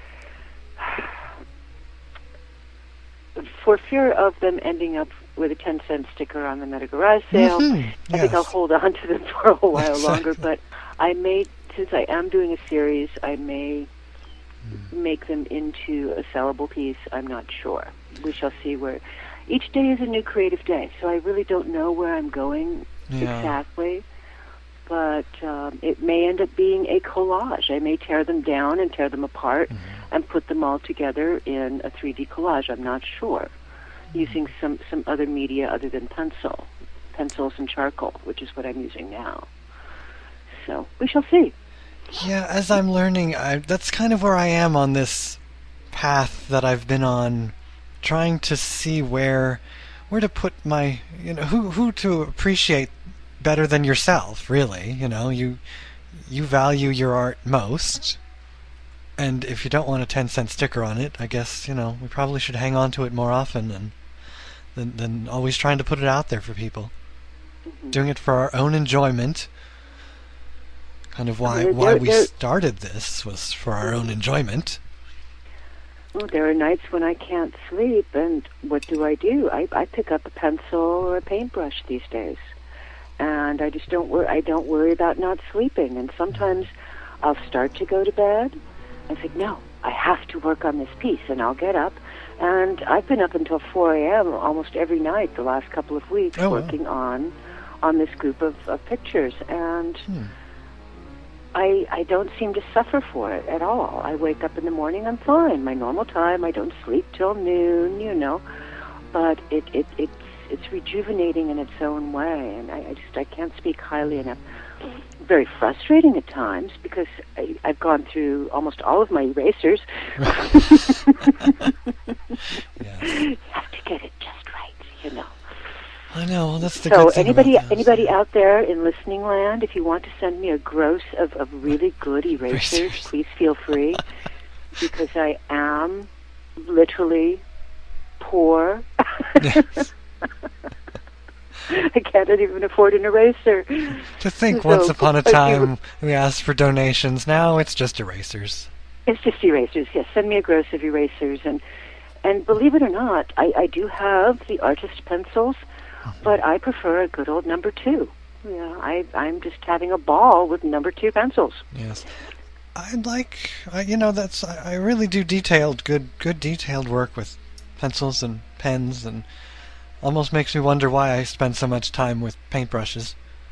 for fear of them ending up with a ten cent sticker on them at a garage sale. Mhm, I think I'll yes. hold on to them for a while longer. Exactly. But I may, since I am doing a series, I may make them into a sellable piece. I'm not sure. We shall see where. Each day is a new creative day, so I really don't know where I'm going Yeah. exactly. But um, it may end up being a collage. I may tear them down and tear them apart and put them all together in a three D collage. I'm not sure. Using some, some other media other than pencil, pencils and charcoal, which is what I'm using now. So we shall see. Yeah, as I'm learning, I, that's kind of where I am on this path that I've been on, trying to see where where to put my, you know, who who to appreciate better than yourself, really. You know, you you value your art most, and if you don't want a ten cent sticker on it, I guess, you know, we probably should hang on to it more often than than, than always trying to put it out there for people. Mm-hmm. Doing it for our own enjoyment. Kind of why There- why there- we there- started this was for our own enjoyment. Well, there are nights when I can't sleep, and what do I do? I, I pick up a pencil or a paintbrush these days, and I just don't worry. I don't worry about not sleeping. And sometimes I'll start to go to bed. I think, no, I have to work on this piece, and I'll get up. And I've been up until four a.m. almost every night the last couple of weeks, Oh, wow. working on on this group of, of pictures. And Hmm. I, I don't seem to suffer for it at all. I wake up in the morning, I'm fine. My normal time, I don't sleep till noon, you know. But it, it it's it's rejuvenating in its own way, and I, I just I can't speak highly enough. Very frustrating at times because I, I've gone through almost all of my erasers. You have to get it just right, you know. I know. Well, that's the so good thing anybody about those. anybody out there in listening land, if you want to send me a gross of, of really good erasers, Erasers. please feel free, because I am literally poor. I can't even afford an eraser. To think, So, once upon a if you- time, we asked for donations. Now it's just erasers. It's just erasers, yes. Send me a gross of erasers. And and believe it or not, I, I do have the artist pencils, but I prefer a good old number two. Yeah, I, I'm just having a ball with number two pencils. Yes. I like, I, you know, that's, I, I really do detailed, good, good detailed work with pencils and pens, and almost makes me wonder why I spend so much time with paintbrushes.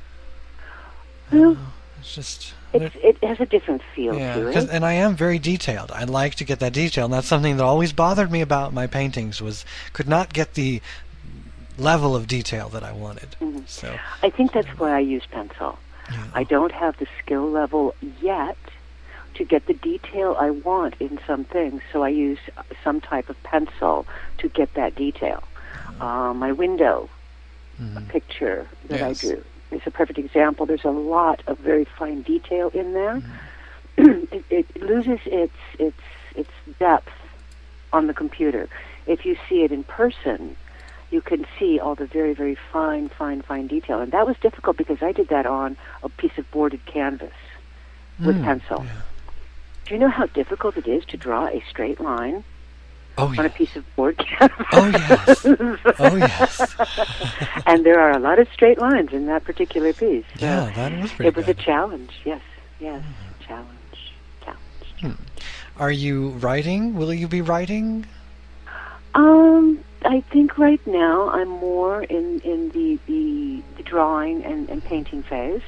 Well, It's just... it's, it has a different feel Yeah, to 'cause- it. and I am very detailed. I like to get that detail, and that's something that always bothered me about my paintings, was could not get the level of detail that I wanted. Mhm. So I think that's why I use pencil. I don't have the skill level yet to get the detail I want in some things, so I use some type of pencil to get that detail. Uh, my window picture that Yes. I do is a perfect example. There's a lot of very fine detail in there. it, it loses its its its depth on the computer. If you see it in person, you can see all the very, very fine, fine, fine detail. And that was difficult because I did that on a piece of boarded canvas with Mm, pencil. Do you know how difficult it is to draw a straight line oh, on a piece of board canvas? Oh, yes. Oh, yes. And there are a lot of straight lines in that particular piece. So Yeah, that was pretty It was good. a challenge, yes, yes, challenge. Hmm. Are you writing? Will you be writing? Um, I think right now I'm more in, in the, the, the drawing and, and painting phase.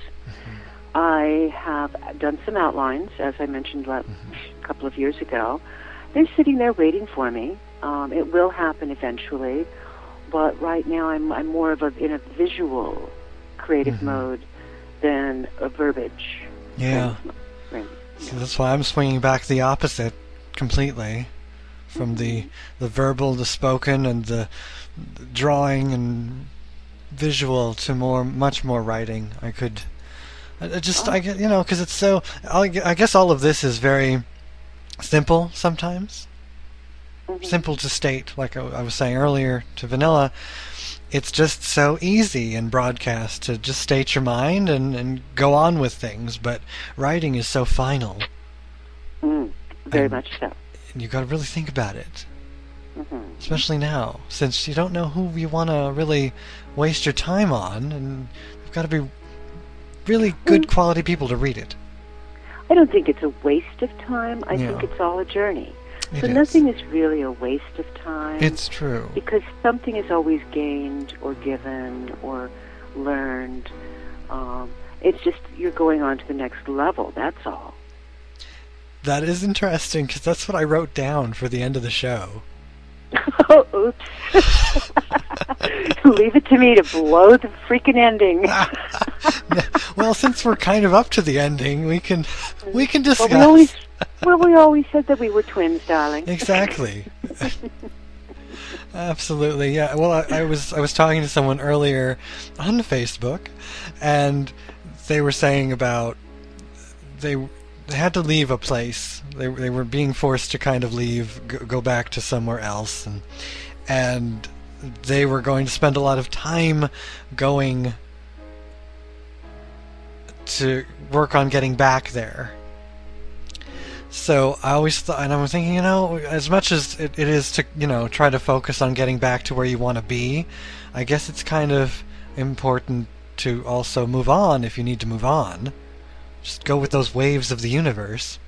I have done some outlines, as I mentioned la- a couple of years ago. They're sitting there waiting for me. Um, it will happen eventually, but right now I'm I'm more of a in a visual creative Mhm. mode than a verbiage. Yeah. Right. So that's why I'm swinging back the opposite completely, from the the verbal, the spoken, and the drawing and visual to more, much more writing. I could, I I just, I get, you know, because it's so. I I guess all of this is very simple sometimes. Simple to state, like I, I was saying earlier to Vanilla. It's just so easy in broadcast to just state your mind and, and go on with things, but writing is so final. Mm, very And- much so. And you've got to really think about it. hmm Especially now, since you don't know who you want to really waste your time on, and you've got to be really good quality people to read it. I don't think it's a waste of time. I Yeah. think it's all a journey. It so is. nothing is really a waste of time. It's true. Because something is always gained or given or learned. Um, it's just you're going on to the next level, that's all. That is interesting, because that's what I wrote down for the end of the show. Oh, oops. Leave it to me to blow the freaking ending. Well, since we're kind of up to the ending, we can we can Well, discuss. we always, well, we always said that we were twins, darling. Exactly. Absolutely, yeah. Well, I, I was I was talking to someone earlier on Facebook, and they were saying about they they had to leave a place. They they were being forced to kind of leave, go, go back to somewhere else, and and they were going to spend a lot of time going to work on getting back there. So I always thought, and I'm thinking, you know, as much as it, it is to, you know, try to focus on getting back to where you want to be, I guess it's kind of important to also move on if you need to move on. Just go with those waves of the universe.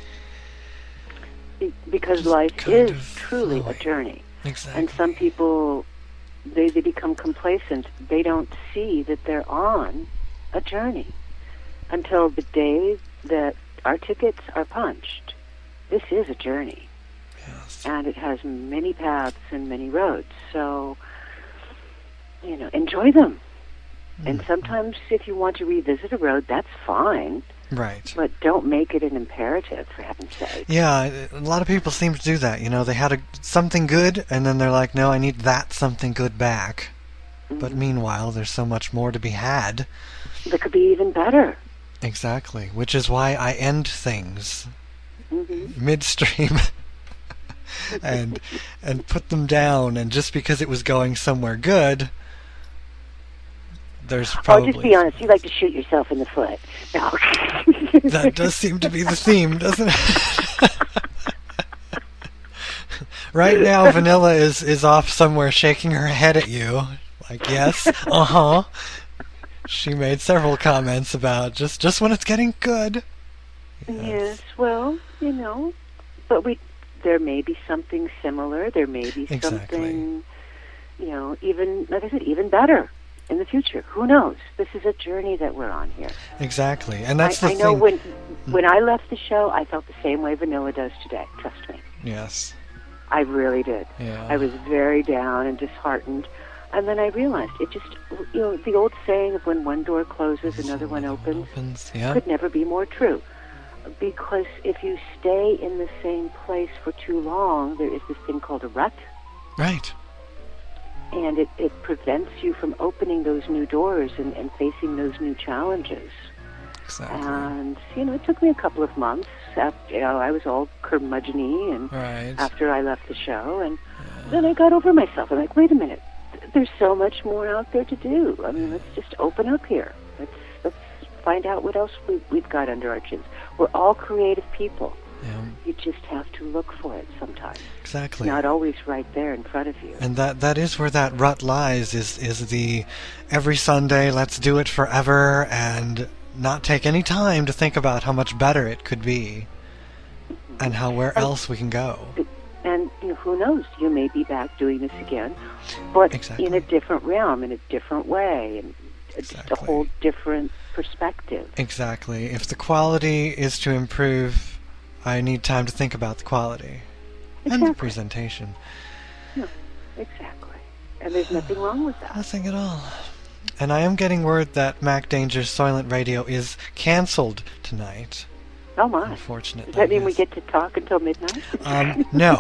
Be- Because life is truly a journey. Exactly. And some people, they, they become complacent. They don't see that they're on a journey until the day that our tickets are punched. This is a journey. Yes. And it has many paths and many roads. So, you know, enjoy them. Mm-hmm. And sometimes if you want to revisit a road, that's fine. Right. But don't make it an imperative, for heaven's sake. Yeah, a lot of people seem to do that. You know, they had a, something good, and then they're like, no, I need that something good back. Mm-hmm. But meanwhile, there's so much more to be had. That could be even better. Exactly, which is why I end things mm-hmm. midstream and and put them down. And just because it was going somewhere good, there's probably... Oh, just be honest. You like to shoot yourself in the foot. No. That does seem to be the theme, doesn't it? Right now, Vanilla is, is off somewhere shaking her head at you. Like, yes, uh-huh. She made several comments about just, just when it's getting good. Yes. yes, well, you know, but we there may be something similar. There may be exactly. something, you know, even, like I said, even better in the future. Who knows? This is a journey that we're on here. Exactly, and that's I, the I know thing. when when I left the show, I felt the same way Vanilla does today. Trust me. Yes. I really did. Yeah. I was very down and disheartened. And then I realized it just, you know, the old saying of when one door closes, another one opens, opens yeah. could never be more true. Because if you stay in the same place for too long, there is this thing called a rut. Right. And it, it prevents you from opening those new doors and, and facing those new challenges. Exactly. And, you know, it took me a couple of months. After, you know, I was all curmudgeon-y and right. after I left the show. And yeah. then I got over myself. I'm like, wait a minute. There's so much more out there to do. I mean, let's just open up here. Let's let's find out what else we, we've got under our chins. We're all creative people. Yeah. You just have to look for it sometimes. Exactly. It's not always right there in front of you. And that that is where that rut lies, is, is the every Sunday, let's do it forever, and not take any time to think about how much better it could be, mm-hmm. and how where and, else we can go. And you know, who knows, you may be back doing this again, but exactly. in a different realm, in a different way, and exactly. just a whole different perspective. Exactly. If the quality is to improve, I need time to think about the quality exactly. and the presentation. No, exactly. And there's nothing wrong with that. Nothing at all. And I am getting word that Mac Danger's Soylent Radio is cancelled tonight. Oh my. Unfortunately. Does that mean yes. we get to talk until midnight? Um, no.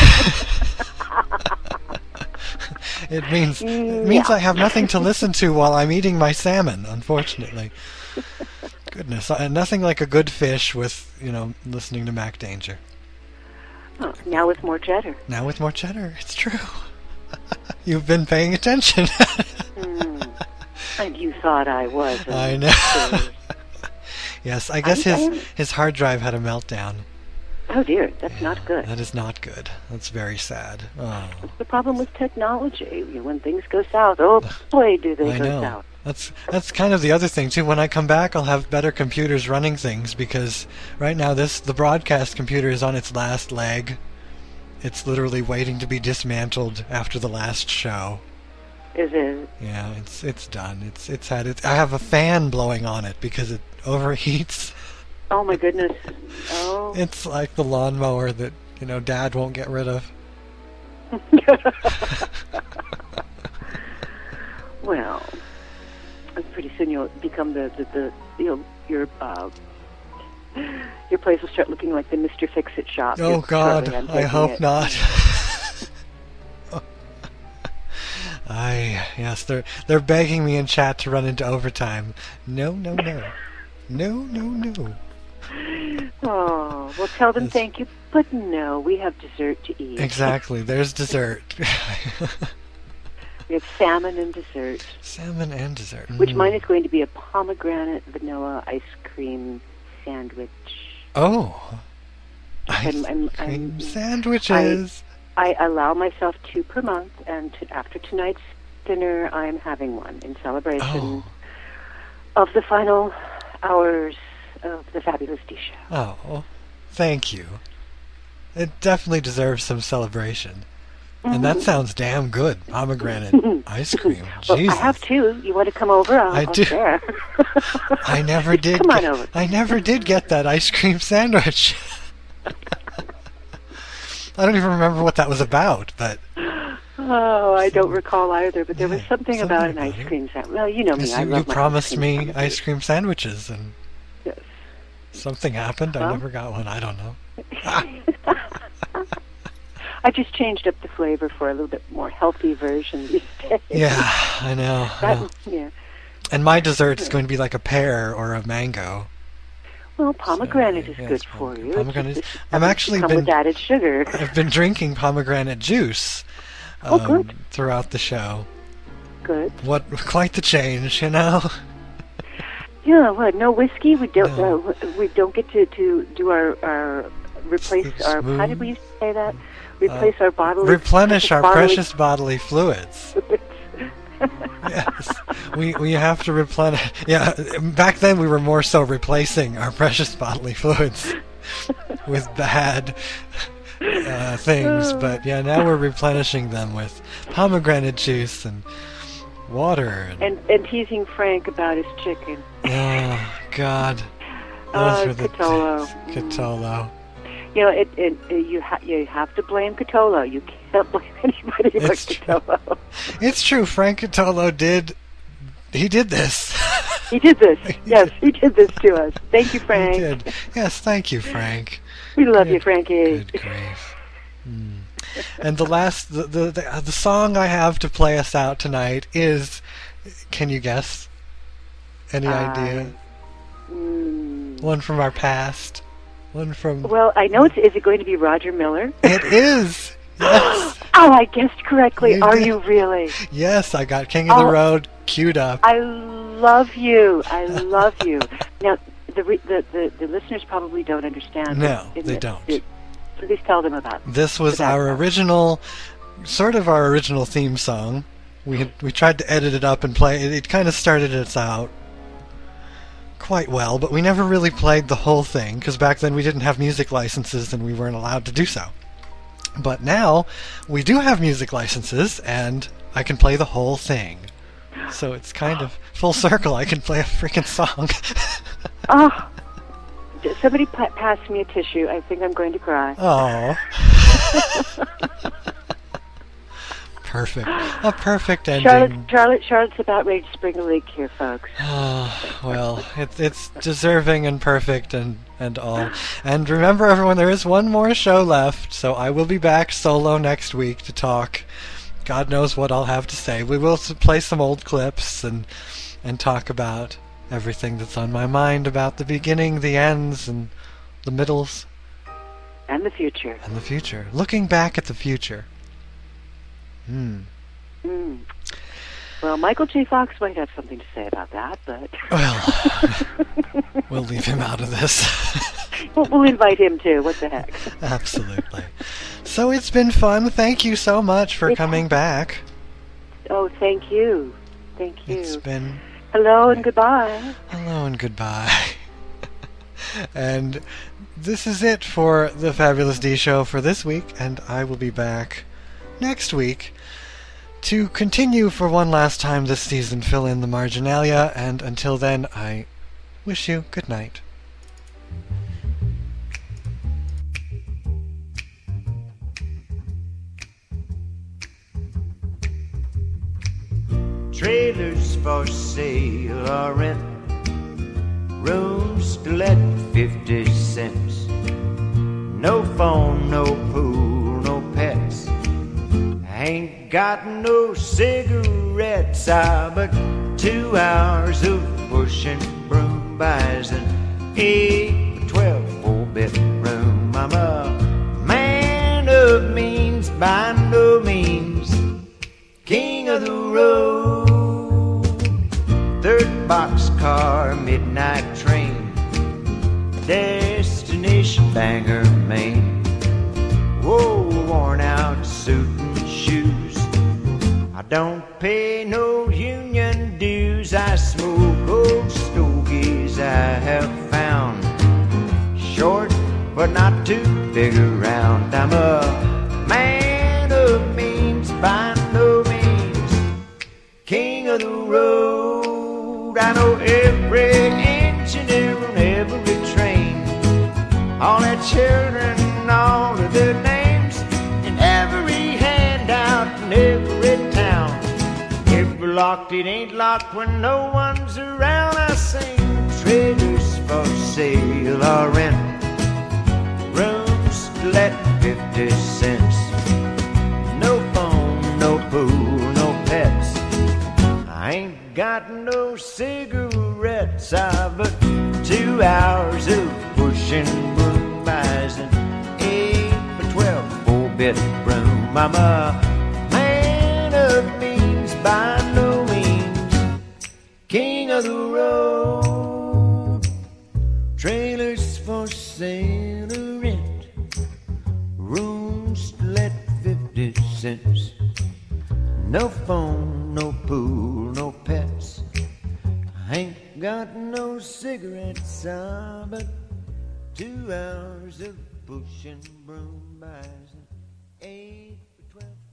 It means it means yeah. I have nothing to listen to while I'm eating my salmon, unfortunately. Goodness, uh, nothing like a good fish with, you know, listening to Mac Danger. Oh, now with more cheddar. Now with more cheddar, it's true. You've been paying attention. mm. And you thought I wasn't. I know. Yes, I guess I'm, his I'm, his hard drive had a meltdown. Oh dear, that's yeah, not good. That is not good. That's very sad. Oh. That's the problem with technology. When things go south, oh boy, do they I go know. south. That's that's kind of the other thing too. When I come back, I'll have better computers running things, because right now this the broadcast computer is on its last leg. It's literally waiting to be dismantled after the last show. Is it? Yeah, it's it's done. It's it's had it. I have a fan blowing on it because it overheats. Oh my goodness! Oh. It's like the lawnmower that, you know, Dad won't get rid of. Well, pretty soon you'll become the the, the you'll your uh, your place will start looking like the Mister Fix-It shop. Oh God, I hope it. not. I yes, they're they're begging me in chat to run into overtime. No, no, no, no, no, no. Oh, well, tell them Yes. thank you, but no, we have dessert to eat. Exactly, there's dessert. We have salmon and dessert. Salmon and dessert. Which Mm. mine is going to be a pomegranate vanilla ice cream sandwich. Oh, ice I'm, I'm, cream I'm, sandwiches. I, I allow myself two per month, and to, after tonight's dinner, I am having one in celebration Oh. of the final hours of the Fabulous D Show. Oh, thank you. It definitely deserves some celebration. And that sounds damn good. Pomegranate ice cream. Well, Jesus. I have two. You want to come over? I'll, I I'll do. share. I never did. Come on get, over. I never did get that ice cream sandwich. I don't even remember what that was about, but Oh, I don't recall either, but there was something, something about an about ice cream sandwich. Well, you know me. yes, I you, love you my promised ice cream me sandwiches. ice cream sandwiches, and Yes. something happened. I Well. never got one. I don't know. I just changed up the flavor for a little bit more healthy version these days. Yeah, I know. I That- know. yeah. And my dessert is going to be like a pear or a mango. Well, pomegranate is yes, good for you. Pomegranate. It's just- I'm actually come been with added sugar. I've been drinking pomegranate juice Oh, um, good. throughout the show. Good. What quite the change, you know? Yeah. What? No whiskey? We don't. Uh, we don't get to, to do our, our replace our. How did we used to say that? Replace Uh, our bodily. replenish our bodily- precious bodily fluids. Yes, we we have to replenish. Yeah, back then we were more so replacing our precious bodily fluids with bad uh, things, but yeah, now we're replenishing them with pomegranate juice and water. And, And and teasing Frank about his chicken. oh God, those Uh, were the Catolo. days. Catolo. You know, it, it, it you ha- you have to blame Catolo. You can't blame anybody but It's true. Catolo. It's true. Frank Catolo did. He did this. He did this. Yes, he did this to us. Thank you, Frank. He did. Yes, thank you, Frank. We love you, Frankie. Good grief. Mm. And the last, the, the the the song I have to play us out tonight is. Can you guess? Any Uh, idea? mm. One from our past. One from. Well, I know it's. Is it going to be Roger Miller? It is. Yes. Oh, I guessed correctly. You Are did. you really? Yes, I got King of the Oh. Road queued up. I love you. I love you. Now, the, re- the the the listeners probably don't understand. No, it, they it, don't. It, please tell them about it. This was our original, sort of our original theme song. We had, we tried to edit it up and play it. It kind of started us out quite well, but we never really played the whole thing because back then we didn't have music licenses and we weren't allowed to do so. But now we do have music licenses and I can play the whole thing. So it's kind of full circle. I can play a freaking song. Oh, somebody pa- passed me a tissue. I think I'm going to cry. Oh. Perfect. A perfect ending. Charlotte, Charlotte, Charlotte's about ready to spring a leak here, folks. Oh, well, it's it's deserving and perfect and, and all. And remember, everyone, there is one more show left, so I will be back solo next week to talk. God knows what I'll have to say. We will s- play some old clips and and talk about everything that's on my mind about the beginning, the ends, and the middles. And the future. And the future. Looking back at the future. Hmm. Mm. Well, Michael J. Fox might have something to say about that, but... Well, we'll leave him out of this. we'll, we'll invite him, too. What the heck? Absolutely. So it's been fun. Thank you so much for It coming back. Oh, thank you. Thank you. It's been... Hello and goodbye. Hello and goodbye. And this is it for the Fabulous D Show for this week, and I will be back next week to continue for one last time this season, fill in the marginalia, and until then, I wish you good night. Trailers for sale or rent, rooms to let fifty cents. No phone, no pool, no pets. Ain't got no cigarettes. I but two hours of push and broom buys an eight, twelve, four-bit room. I'm a man of means by no means, king of the road. Third boxcar, midnight train, destination Bangor, Maine. Whoa, worn out suit and shoes. I don't pay no union dues. I smoke old stogies I have found, short but not too big around. I'm a man of means locked, it ain't locked when no one's around. I sing trailers for sale or rent, rooms let fifty cents. No phone, no pool, no pets. I ain't got no cigarettes. I've but two hours of pushing broom buys an eight for twelve four-bit broom. I'm a man of means, by no means king of the road. Trailers for sale or rent, rooms let fifty cents. No phone, no pool, no pets. I ain't got no cigarettes, ah, but two hours of pushing broom buys an eight for twelve.